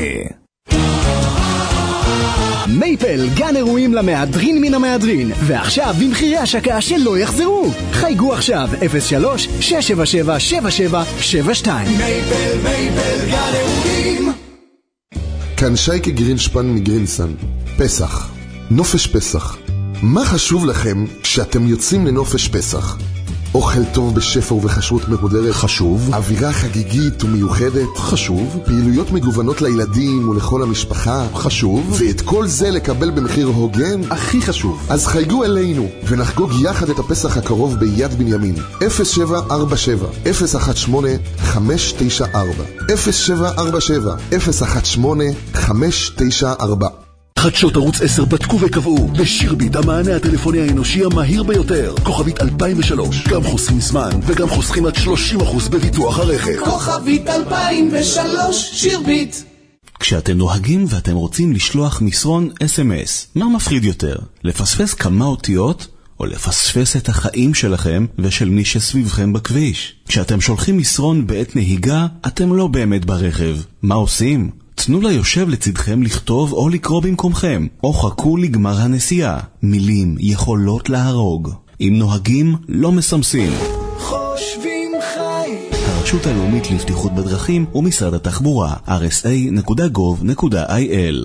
מייפל, גן אירועים למהדרין מן המהדרין, ועכשיו במחירי השקה שלא יחזרו. חייגו עכשיו אפס שלוש שש שבע שבע שבע שבע שבע שתיים. מייפל, מייפל, גן אירועים. כאן שייקה גרינשפן מגרינסן. פסח, נופש פסח. מה חשוב לכם כשאתם יוצאים לנופש פסח? אוכל טוב בשפע ובחשרות מהודרת חשוב, אווירה חגיגית ומיוחדת חשוב, פעילויות מגוונות לילדים ולכל המשפחה חשוב, ואת כל זה לקבל במחיר הוגן הכי חשוב. אז חייגו אלינו ונחגוג יחד את הפסח הקרוב ביד בנימין. אפס שבע ארבע שבע אפס אחת שמונה חמש תשע ארבע אפס שבע ארבע שבע אפס אחת שמונה חמש תשע ארבע. חדשות ערוץ עשר בדקו וקבעו בשירביט המענה הטלפוני האנושי המהיר ביותר, כוכבית אלפיים ושלוש. גם חוסכים זמן וגם חוסכים עד שלושים אחוז בביטוח הרכב. כוכבית אלפיים ושלוש, שירביט. כשאתם נוהגים ואתם רוצים לשלוח מסרון אס אם אס, מה מפחיד יותר? לפספס כמה אותיות או לפספס את החיים שלכם ושל מי שסביבכם בכביש? כשאתם שולחים מסרון בעת נהיגה, אתם לא באמת ברכב. מה עושים? תנו ליושב לצדכם לכתוב או לקרוא במקומכם, או חכו לגמר הנסיעה. מילים יכולות להרוג. אם נוהגים לא מסמסים. חושבים חיים. הרשות הלאומית לבטיחות בדרכים ומשרד התחבורה, אר אס איי נקודה גוב נקודה איי אל.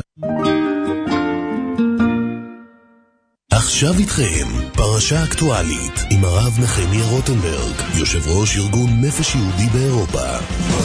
עכשיו איתכם, פרשה אקטואלית עם הרב נחמיה רוטנברג, יושב ראש ארגון נפש יהודי באירופה.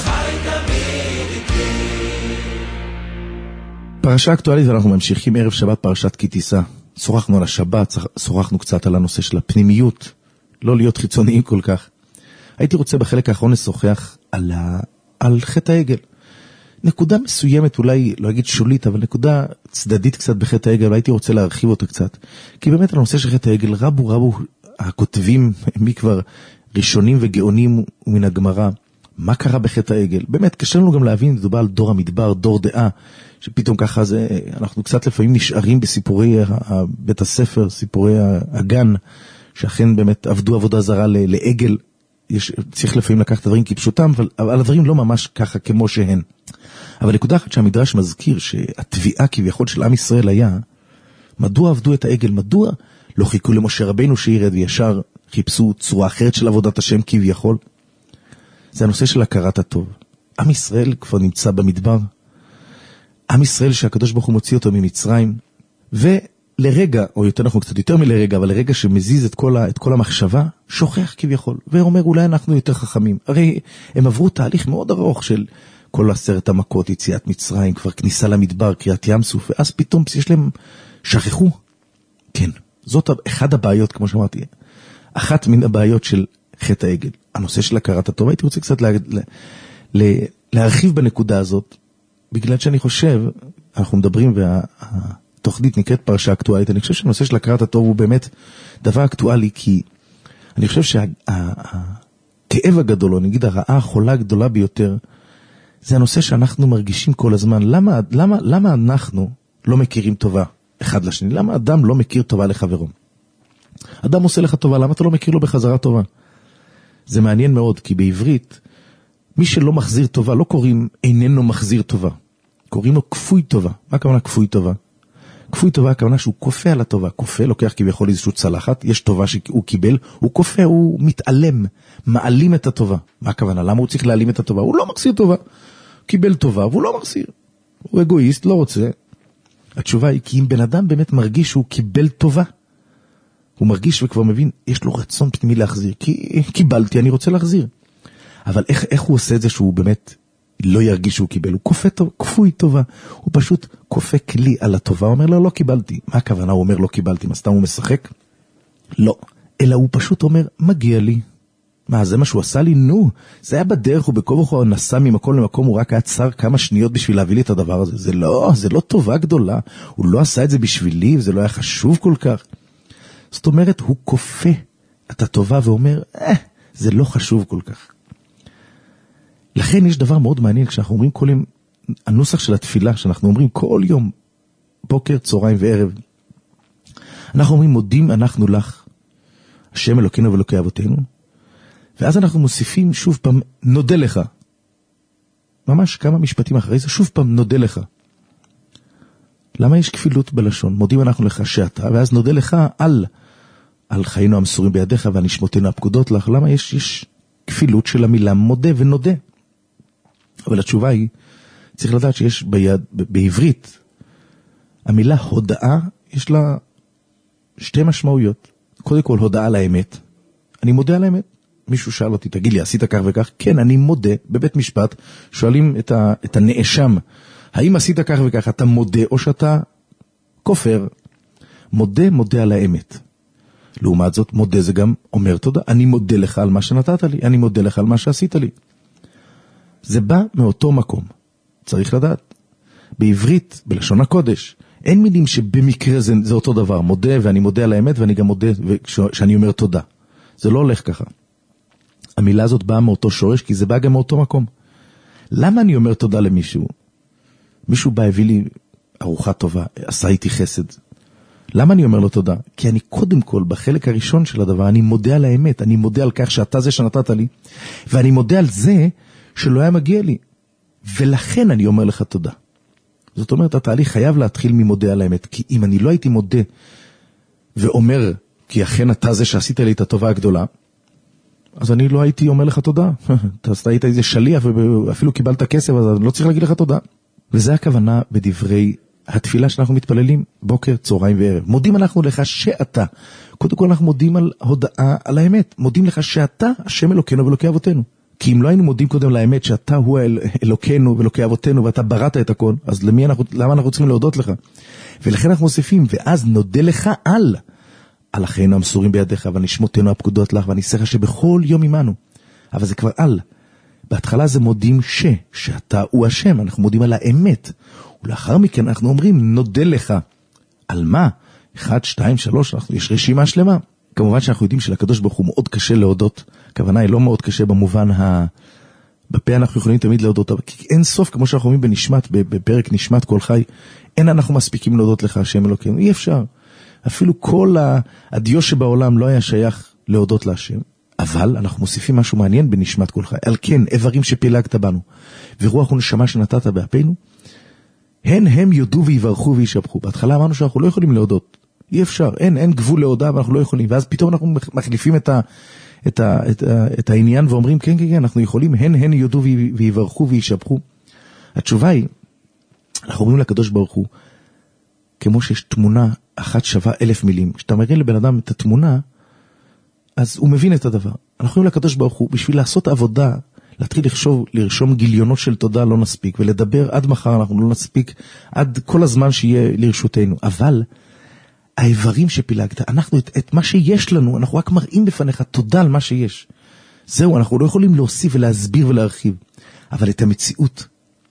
פרשה אקטואלית, ואנחנו ממשיכים ערב שבת פרשת כי תישא. שוחחנו על השבת, שוחחנו קצת על הנושא של הפנימיות, לא להיות חיצוניים כל כך. הייתי רוצה בחלק האחרון לשוחח על, ה... על חטא העגל. נקודה מסוימת, אולי לא אגיד שולית, אבל נקודה צדדית קצת בחטא העגל, והייתי רוצה להרחיב אותה קצת. כי באמת הנושא של חטא העגל, רבו רבו הכותבים, מי כבר ראשונים וגאונים ומן הגמרא, מה קרה בחטא העגל? באמת, קשה לנו גם להבין, מדובר על דור המדבר, דור דעה, שפתאום ככה זה, אנחנו קצת לפעמים נשארים בסיפורי בית הספר, סיפורי הגן, שאכן באמת עבדו עבודה זרה לעגל, יש, צריך לפעמים לקחת דברים כפשוטם, אבל, אבל הדברים לא ממש ככה כמו שהן. אבל נקודה אחת שהמדרש מזכיר, שהתביעה כביכול של עם ישראל היה, מדוע עבדו את העגל? מדוע לא חיכו למשה רבינו שירד וישר חיפשו צורה אחרת של עבודת השם כביכול? זה הנושא של הכרת הטוב. עם ישראל כבר נמצא במדבר, עם ישראל שהקדוש ברוך הוא מוציא אותו ממצרים, ולרגע, או יותר אנחנו קצת יותר מלרגע, אבל לרגע שמזיז את כל, ה, את כל המחשבה, שוכח כביכול, ואומר אולי אנחנו יותר חכמים. הרי הם עברו תהליך מאוד ארוך של כל עשרת המכות, יציאת מצרים, כבר כניסה למדבר, קריאת ים סוף, ואז פתאום יש להם, שכחו. כן, זאת אחד הבעיות, כמו שאמרתי, אחת מן הבעיות של חטא העגל. הנושא של הכרת הטוב, הייתי רוצה קצת לה, לה, לה, להרחיב בנקודה הזאת, בגלל שאני חושב, אנחנו מדברים והתוכנית נקראת פרשה אקטואלית, אני חושב שהנושא של הכרת הטוב הוא באמת דבר אקטואלי, כי אני חושב שהכאב הגדול, או נגיד הרעה החולה הגדולה ביותר, זה הנושא שאנחנו מרגישים כל הזמן. למה, למה, למה אנחנו לא מכירים טובה אחד לשני? למה אדם לא מכיר טובה לחברו? אדם עושה לך טובה, למה אתה לא מכיר לו בחזרה טובה? זה מעניין מאוד, כי בעברית, מי שלא מחזיר טובה, לא קוראים איננו מחזיר טובה. קוראים לו כפוי טובה. מה הכוונה כפוי טובה? כפוי טובה, הכוונה שהוא כופה על הטובה. כופה, לוקח כביכול איזשהו צלחת, יש טובה שהוא קיבל, הוא כופה, הוא מתעלם, מעלים את הטובה. מה הכוונה? למה הוא צריך להעלים את הטובה? הוא לא מחזיר טובה. קיבל טובה, והוא לא מחזיר. הוא אגואיסט, לא רוצה. התשובה היא, כי אם בן אדם באמת מרגיש שהוא קיבל טובה, הוא מרגיש וכבר מבין, יש לו רצון פנימי להחזיר, כי קיבלתי, אני רוצה להחזיר. אבל איך, איך הוא עושה את זה שהוא באמת לא ירגיש שהוא קיבל? הוא כופה טוב, כפוי טובה. הוא פשוט כופה כלי על הטובה, הוא אומר לו, לא קיבלתי. מה הכוונה? הוא אומר, לא קיבלתי. מה סתם הוא משחק? לא. אלא הוא פשוט אומר, מגיע לי. מה, זה מה שהוא עשה לי? נו, זה היה בדרך, הוא בכל הוא נסע ממקום למקום, הוא רק היה צר כמה שניות בשביל להביא לי את הדבר הזה. זה לא, זה לא טובה גדולה. הוא לא עשה את זה בשבילי, וזה לא היה חשוב כל כך. זאת אומרת, הוא כופה את הטובה ואומר, אה, זה לא חשוב כל כך. לכן יש דבר מאוד מעניין, כשאנחנו אומרים כל יום, הנוסח של התפילה, שאנחנו אומרים כל יום, בוקר, צהריים וערב, אנחנו אומרים, מודים אנחנו לך, השם אלוקינו ואלוקי אבותינו, ואז אנחנו מוסיפים שוב פעם, נודה לך. ממש כמה משפטים אחרי זה, שוב פעם, נודה לך. למה יש כפילות בלשון? מודים אנחנו לך שאתה, ואז נודה לך על, על חיינו המסורים בידיך, והנשמותינו הפקודות לך. למה יש, יש כפילות של המילה מודה ונודה? אבל התשובה היא, צריך לדעת שיש ביד, בעברית, המילה הודאה, יש לה שתי משמעויות. קודם כל, הודאה על האמת. אני מודה על האמת. מישהו שאל אותי, תגיד לי, עשית כך וכך? כן, אני מודה. בבית משפט, שואלים את, ה, את הנאשם, האם עשית כך וכך? אתה מודה או שאתה כופר? מודה, מודה על האמת. לעומת זאת, מודה זה גם אומר תודה. אני מודה לך על מה שנתת לי. אני מודה לך על מה שעשית לי. זה בא מאותו מקום. צריך לדעת. בעברית, בלשון הקודש, אין מילים שבמקרה זה, זה אותו דבר. מודה ואני מודה על האמת ואני גם מודה שאני אומר תודה. זה לא הולך ככה. המילה הזאת באה מאותו שורש כי זה בא גם מאותו מקום. למה אני אומר תודה למישהו? מישהו בא הביא לי ארוחה טובה, עשה איתי חסד. למה אני אומר לו תודה? כי אני קודם כל, בחלק הראשון של הדבר, אני מודה על האמת, אני מודה על כך שאתה זה שנתת לי, ואני מודה על זה שלא היה מגיע לי. ולכן אני אומר לך תודה. זאת אומרת, התהליך חייב להתחיל ממודה על האמת, כי אם אני לא הייתי מודה ואומר כי אכן אתה זה שעשית לי את הטובה הגדולה, אז אני לא הייתי אומר לך תודה. אתה היית איזה שליח ואפילו קיבלת כסף, אז אני לא צריך להגיד לך תודה. וזה הכוונה בדברי התפילה שאנחנו מתפללים בוקר, צהריים וערב. מודים אנחנו לך שאתה. קודם כל אנחנו מודים על הודעה על האמת. מודים לך שאתה השם אלוקינו ואלוקי אבותינו. כי אם לא היינו מודים קודם לאמת שאתה הוא אל, אלוקינו ואלוקי אבותינו ואתה בראת את הכל, אז למי אנחנו, למה אנחנו צריכים להודות לך? ולכן אנחנו מוסיפים, ואז נודה לך על, על אחינו המסורים בידיך, ונשמותינו הפקודות לך, וניסך שבכל יום עמנו. אבל זה כבר על. בהתחלה זה מודים ש, שאתה הוא השם, אנחנו מודים על האמת. ולאחר מכן אנחנו אומרים, נודה לך. על מה? אחד, שתיים, שלוש, אנחנו, יש רשימה שלמה. כמובן שאנחנו יודעים שלקדוש ברוך הוא מאוד קשה להודות. הכוונה היא לא מאוד קשה במובן ה... בפה אנחנו יכולים תמיד להודות, אבל כי אין סוף, כמו שאנחנו אומרים בנשמת, בפרק נשמת כל חי, אין אנחנו מספיקים להודות לך, השם אלוקינו. אי אפשר. אפילו כל הדיו שבעולם לא היה שייך להודות להשם. אבל אנחנו מוסיפים משהו מעניין בנשמת כל חי. על כן, איברים שפילגת בנו, ורוח ונשמה שנתת באפינו, הן הם יודו ויברכו וישבחו. בהתחלה אמרנו שאנחנו לא יכולים להודות. אי אפשר, אין, אין גבול להודעה ואנחנו לא יכולים. ואז פתאום אנחנו מחליפים את ה... את, ה, את, ה, את העניין ואומרים כן כן כן אנחנו יכולים, הן הן יודו ויברכו וישבחו. התשובה היא, אנחנו אומרים לקדוש ברוך הוא, כמו שיש תמונה אחת שווה אלף מילים, כשאתה מראה לבן אדם את התמונה, אז הוא מבין את הדבר. אנחנו אומרים לקדוש ברוך הוא, בשביל לעשות עבודה, להתחיל לחשוב, לרשום גיליונות של תודה לא נספיק, ולדבר עד מחר אנחנו לא נספיק, עד כל הזמן שיהיה לרשותנו, אבל האיברים שפילגת, אנחנו את, את מה שיש לנו, אנחנו רק מראים בפניך תודה על מה שיש. זהו, אנחנו לא יכולים להוסיף ולהסביר ולהרחיב, אבל את המציאות.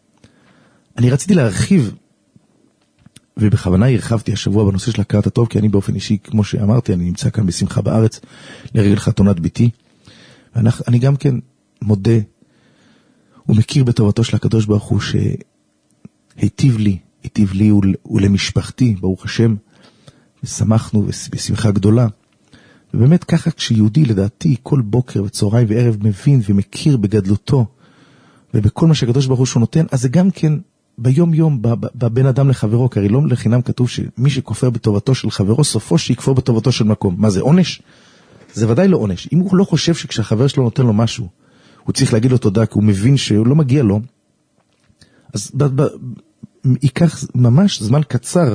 אני רציתי להרחיב, ובכוונה הרחבתי השבוע בנושא של הכרת הטוב, כי אני באופן אישי, כמו שאמרתי, אני נמצא כאן בשמחה בארץ, לרגל חתונת ביתי, ואני גם כן מודה, ומכיר בטובתו של הקדוש ברוך הוא, שהיטיב לי, היטיב לי ולמשפחתי, ברוך השם, ושמחנו בשמחה גדולה. ובאמת ככה כשיהודי לדעתי כל בוקר וצהריים וערב מבין ומכיר בגדלותו ובכל מה שהקדוש ברוך הוא שהוא נותן, אז זה גם כן ביום יום בבין אדם לחברו, כי הרי לא לחינם כתוב שמי שכופר בטובתו של חברו סופו שיקפור בטובתו של מקום. מה זה, עונש? זה ודאי לא עונש. אם הוא לא חושב שכשהחבר שלו נותן לו משהו הוא צריך להגיד לו תודה כי הוא מבין שהוא לא מגיע לו, אז ב- ב- ייקח ממש זמן קצר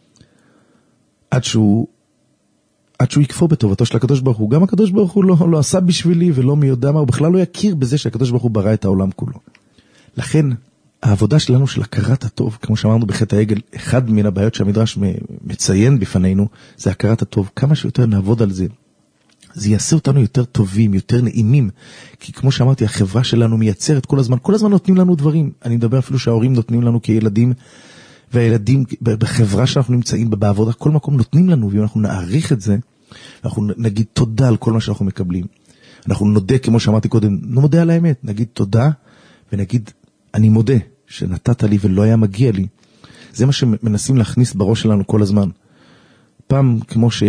עד שהוא, עד שהוא יקפור בטובתו של הקדוש ברוך הוא. גם הקדוש ברוך הוא לא, לא עשה בשבילי ולא מי יודע מה, הוא בכלל לא יכיר בזה שהקדוש ברוך הוא ברא את העולם כולו. לכן, העבודה שלנו של הכרת הטוב, כמו שאמרנו בחטא העגל, אחד מן הבעיות שהמדרש מציין בפנינו, זה הכרת הטוב. כמה שיותר נעבוד על זה, זה יעשה אותנו יותר טובים, יותר נעימים, כי כמו שאמרתי, החברה שלנו מייצרת כל הזמן, כל הזמן נותנים לנו דברים. אני מדבר אפילו שההורים נותנים לנו כילדים, והילדים בחברה שאנחנו נמצאים בעבודה, כל מקום נותנים לנו, ואם אנחנו נעריך את זה, אנחנו נגיד תודה על כל מה שאנחנו מקבלים. אנחנו נודה, כמו שאמרתי קודם, נודה על האמת, נגיד תודה, ונגיד, אני מודה שנתת לי ולא היה מגיע לי. זה מה שמנסים להכניס בראש שלנו כל הזמן. פעם, כמו ש...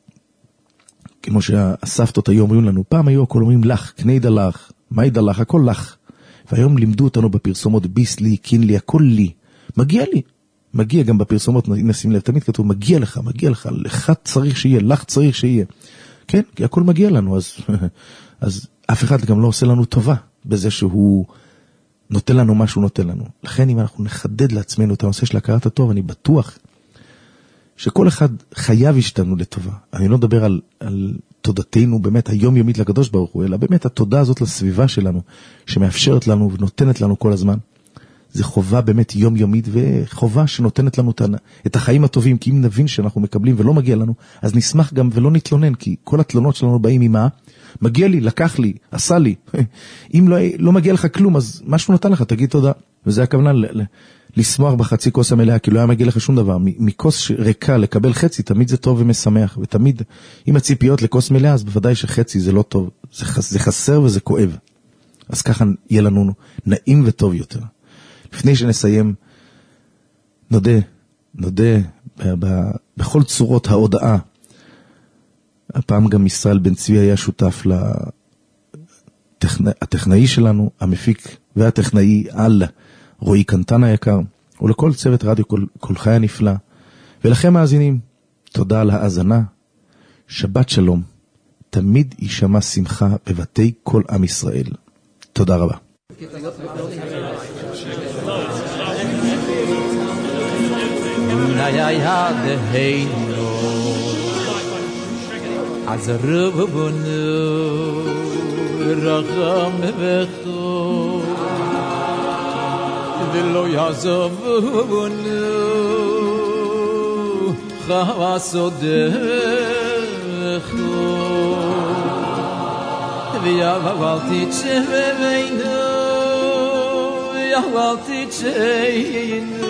כמו שהסבתות היו אומרים לנו, פעם היו הכל אומרים לך, קני דלך, מה ידלך, הכל לך. והיום לימדו אותנו בפרסומות, ביס לי, קין לי, הכל לי. מגיע לי. מגיע גם בפרסומות, נשים לב, תמיד כתוב, מגיע לך, מגיע לך, לך צריך שיהיה, לך צריך שיהיה. כן, כי הכל מגיע לנו, אז, אז אף אחד גם לא עושה לנו טובה בזה שהוא נותן לנו מה שהוא נותן לנו. לכן אם אנחנו נחדד לעצמנו את הנושא של הכרת הטוב, אני בטוח שכל אחד חייב השתנו לטובה. אני לא מדבר על, על תודתנו באמת היומיומית לקדוש ברוך הוא, אלא באמת התודה הזאת לסביבה שלנו, שמאפשרת לנו ונותנת לנו כל הזמן. זה חובה באמת יומיומית, וחובה שנותנת לנו את החיים הטובים, כי אם נבין שאנחנו מקבלים ולא מגיע לנו, אז נשמח גם ולא נתלונן, כי כל התלונות שלנו באים עם מה? מגיע לי, לקח לי, עשה לי. אם לא, לא מגיע לך כלום, אז משהו נתן לך, תגיד תודה. וזה הכוונה ל- ל- לשמוח בחצי כוס המלאה, כי לא היה מגיע לך שום דבר. מכוס ריקה לקבל חצי, תמיד זה טוב ומשמח, ותמיד, אם הציפיות לכוס מלאה, אז בוודאי שחצי זה לא טוב. זה, חס, זה חסר וזה כואב. אז ככה יהיה לנו נעים וטוב יותר. לפני שנסיים, נודה, נודה ב- ב- בכל צורות ההודעה. הפעם גם ישראל בן צבי היה שותף לטכנאי שלנו, המפיק והטכנאי על רועי קנטן היקר, ולכל צוות רדיו כל, כל חי הנפלא. ולכם מאזינים, תודה על האזנה, שבת שלום. תמיד יישמע שמחה בבתי כל עם ישראל. תודה רבה. נאי יד היינו אז רבנו רחם וכו ולא יעזבנו חסודך ויעבלתי תשבנו ויעבלתי תשבנו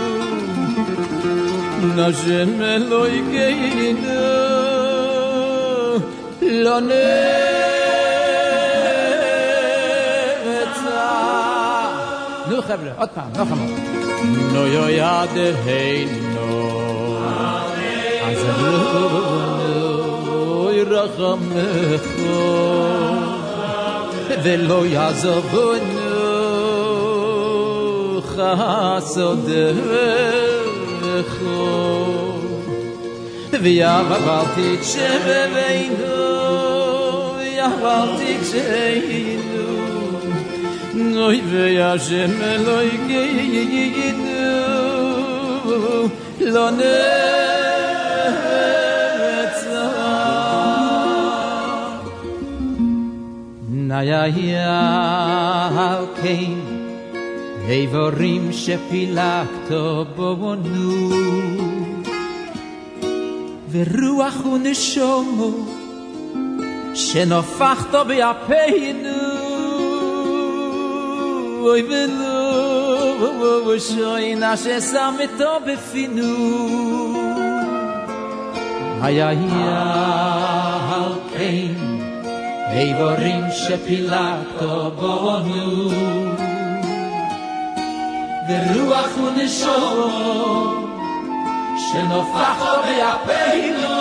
נשם אלוהי גאינו לא נבצע נו חבר'ה, עוד פעם, לא חמור נו ידנו אז רבנו ירחמך ולא יעזבנו חסודך ויעברתי תשבנו ויעברתי תשבנו נוי וישם אלוהי גאינו לא נבצע נהיה על כן איבורים שפילקת בנו ורוח ונשומו שנופחת באפינו אוי ולא ושוינה ששמתו בפינו היה על כן איבורים שפילקת בנו ורוח ונשומו שנופחו באפינו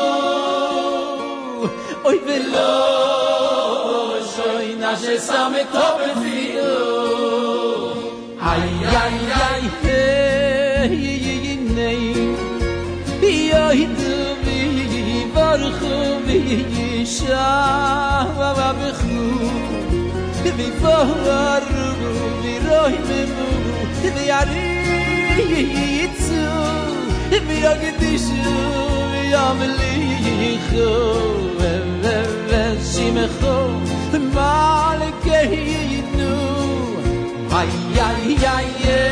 אוי ולא שוינה ששמתו בפינו איי איי איי היי יהידו ויברכו וישבחו ויפארו וירוימו ויריצו ויגדישו וימליכו ושימחו מלכנו איי איי איי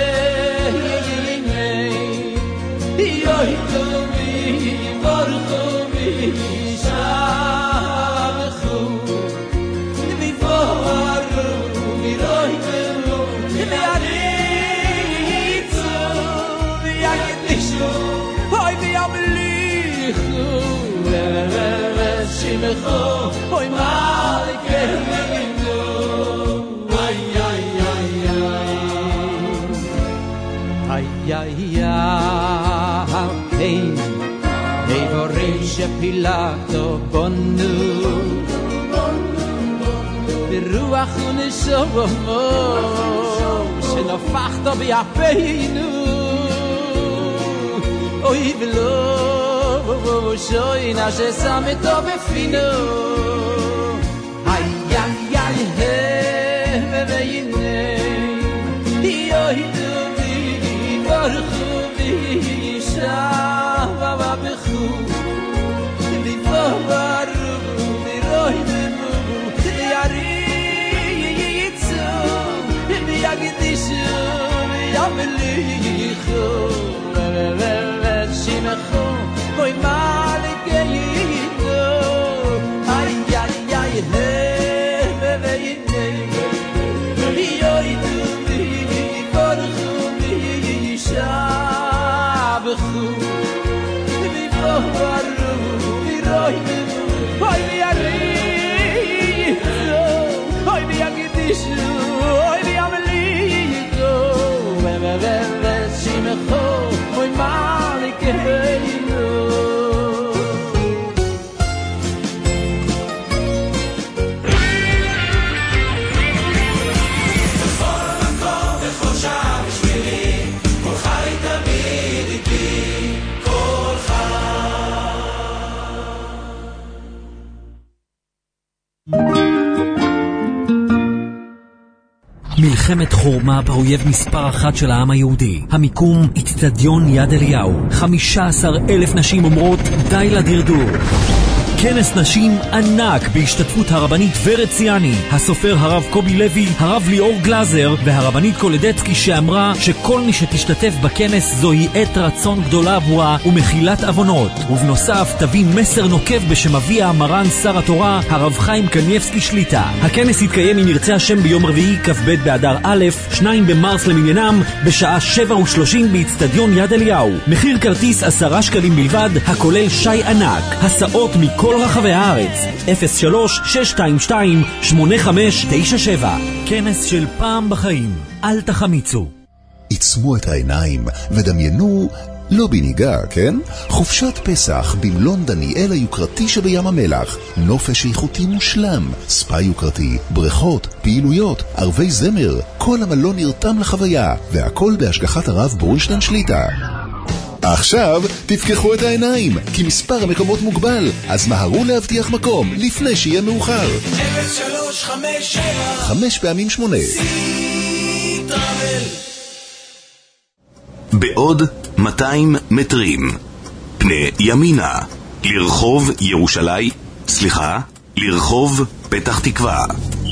יהידו ויברכו וישבחו ויפארו וירוימו ויריצו ויגדישו אוי וימליכו ושימחו אוי מלכנו איי איי איי איי איי איי איבורים שפילקת בנו ברוח ונשומו שנופחת באפינו אוי ולא שוינה ששמתו בפינו איי איי איי והנה יהידו ויברכו וישבחו ויפארו וירוימו ויריצו ויגדישו וימליכו ושימחו אוי מלכנו איי איי איי והנה יהידו ויברכו וישבחו ויפארו וירוימו אוי ויריצו אוי ויגדישו אוי וימליכו ושימחו אוי מלכנו מלחמת חורמה באויב מספר אחת של העם היהודי. המיקום, אצטדיון יד אליהו. חמישה עשר אלף נשים אומרות די לדרדור. כנס נשים ענק בהשתתפות הרבנית ורד ציאני, הסופר הרב קובי לוי, הרב ליאור גלזר והרבנית קולדצקי, שאמרה שכל מי שתשתתף בכנס זוהי עת רצון גדולה עבורה ומחילת אבונות. ובנוסף תביא מסר נוקב בשם אביה מרן שר התורה הרב חיים קניבסקי שליטה. הכנס יתקיים אם ירצה השם ביום רביעי כ"ב באדר א', שניים במרס למניינם, בשעה שבע ושלושים באצטדיון יד אליהו. מחיר כרטיס עשרה שקלים בלבד, הכולל שי ענק. הסעות מכל כל רחבי הארץ. אפס שלוש שש שתיים שתיים שמונה חמש תשע שבע. כנס של פעם בחיים. אל תחמיצו. עצמו את העיניים ודמיינו, לא בניגה, כן? חופשת פסח במלון דניאל היוקרתי שבים המלח. נופש איכותי מושלם, ספא יוקרתי, בריכות, פעילויות, ערבי זמר. כל המלון נרתם לחוויה, והכל בהשגחת הרב ברונשטיין שליטה. עכשיו תפקחו את העיניים, כי מספר המקומות מוגבל, אז מהרו להבטיח מקום לפני שיהיה מאוחר. אפס שלוש חמש שבע חמש פעמים שמונה. בעוד מאתיים מטרים פני ימינה לרחוב ירושלים, סליחה, לרחוב פתח תקווה.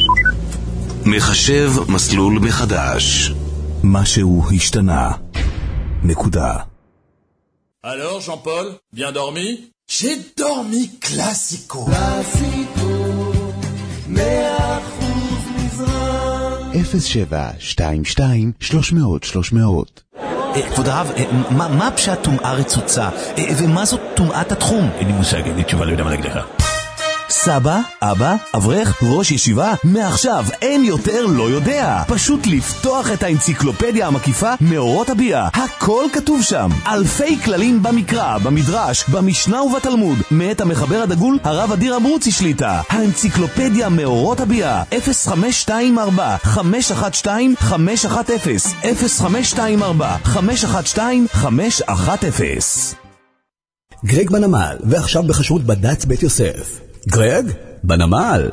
מחשב מסלול מחדש. משהו השתנה. נקודה. Alors, Jean-Paul, bien dormi? J'ai dormi classico. Classico, מאה אחוז מזרח. אפס שבע שתיים שתיים שלוש מאות שלוש מאות. כבוד הרב, מה הפשט טומאה רצוצה? ומה זאת טומאת התחום? אין לי מושג, אין לי תשובה, לא יודע מה להגיד לך. סבא, אבא, אברך, ראש ישיבה, מעכשיו אין יותר לא יודע. פשוט לפתוח את האנציקלופדיה המקיפה מאורות הביאה. הכל כתוב שם. אלפי כללים במקרא, במדרש, במשנה ובתלמוד. מאת המחבר הדגול הרב אדיר אברוצי שליטה. האנציקלופדיה מאורות הביאה. אפס חמש שתיים ארבע חמש אחת שתיים חמש אחת אפס אפס חמש שתיים ארבע חמש אחת שתיים חמש אחת אפס. גרג בנמל, ועכשיו בחשרות בד"ץ בית יוסף. גרג, בנמל.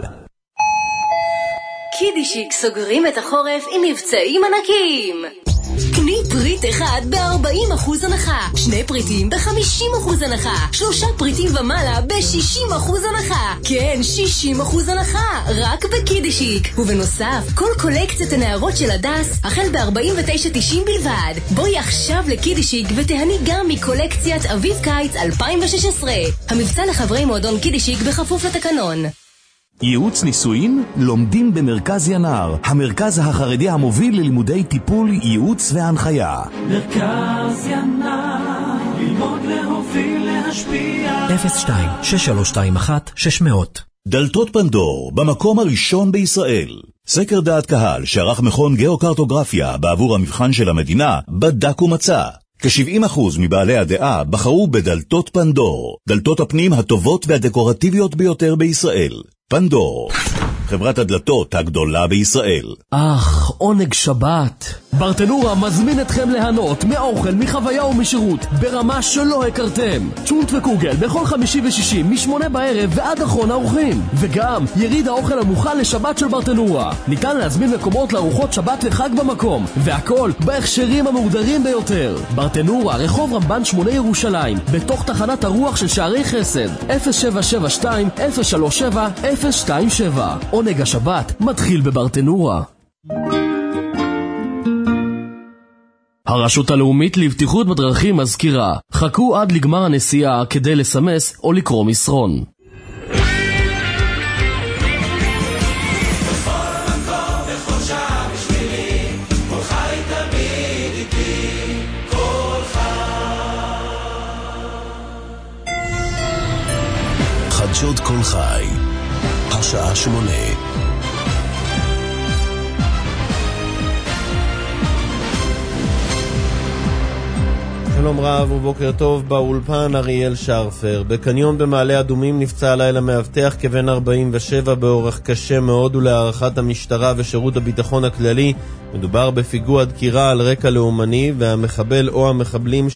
קידישיק סוגרים את החורף עם מבצעים ענקיים. קני פריט אחד ב-ארבעים אחוז הנחה, שני פריטים ב-חמישים אחוז הנחה, שלושה פריטים ומעלה ב-שישים אחוז הנחה. כן, שישים אחוז הנחה, רק בקידישיק. ובנוסף, כל קולקציית הנערות של הדס החל ב-ארבעים ותשע תשעים בלבד. בואי עכשיו לקידישיק ותהני גם מקולקציית אביב קיץ אלפיים ושש עשרה. המבצע לחברי מועדון קידישיק בכפוף לתקנון. ייעוץ נישואין לומדים במרכז ינר, המרכז החרדי המוביל ללימודי טיפול, ייעוץ והנחיה. מרכז ינר, ללמוד להוביל להשפיע. אפס שתיים שש שלוש שתיים אחת שש מאות. דלתות פנדור, במקום הראשון בישראל. סקר דעת קהל שערך מכון גיאוקרטוגרפיה בעבור המבחן של המדינה, בדק ומצא. כ-שבעים אחוז מבעלי הדעה בחרו בדלתות פנדור, דלתות הפנים הטובות והדקורטיביות ביותר בישראל. פנדור, חברת הדלתות הגדולה בישראל. אך, עונג שבת. ברטנורה מזמין אתכם ליהנות מאוכל, מחוויה ומשירות ברמה שלא הכרתם. צ'ונט וקוגל בכל חמישי ושישי משמונה בערב ועד אחרון האורחים. וגם יריד האוכל המוכן לשבת של ברטנורה. ניתן להזמין מקומות לארוחות שבת וחג במקום, והכל בהכשרים המוגדרים ביותר. ברטנורה, רחוב רמב"ן שמונה ירושלים, בתוך תחנת הרוח של שערי חסד. אפס שבע שבע שתיים אפס שלוש שבע אפס שתיים שבע. עונג השבת מתחיל בברטנורה. הרשות הלאומית לבטיחות בדרכים מזכירה, חכו עד לגמר הנסיעה כדי לסמס או לקרוא מסרון. חדשות כל חי, השעה שמונה. שלום רב ובוקר טוב, באולפן אריאל שרפר. בקניון במעלה אדומים נפצע הלילה מאבטח כבן ארבעים ושבע באורח קשה מאוד, ולהערכת המשטרה ושירות הביטחון הכללי מדובר בפיגוע דקירה על רקע לאומני, והמחבל או המחבלים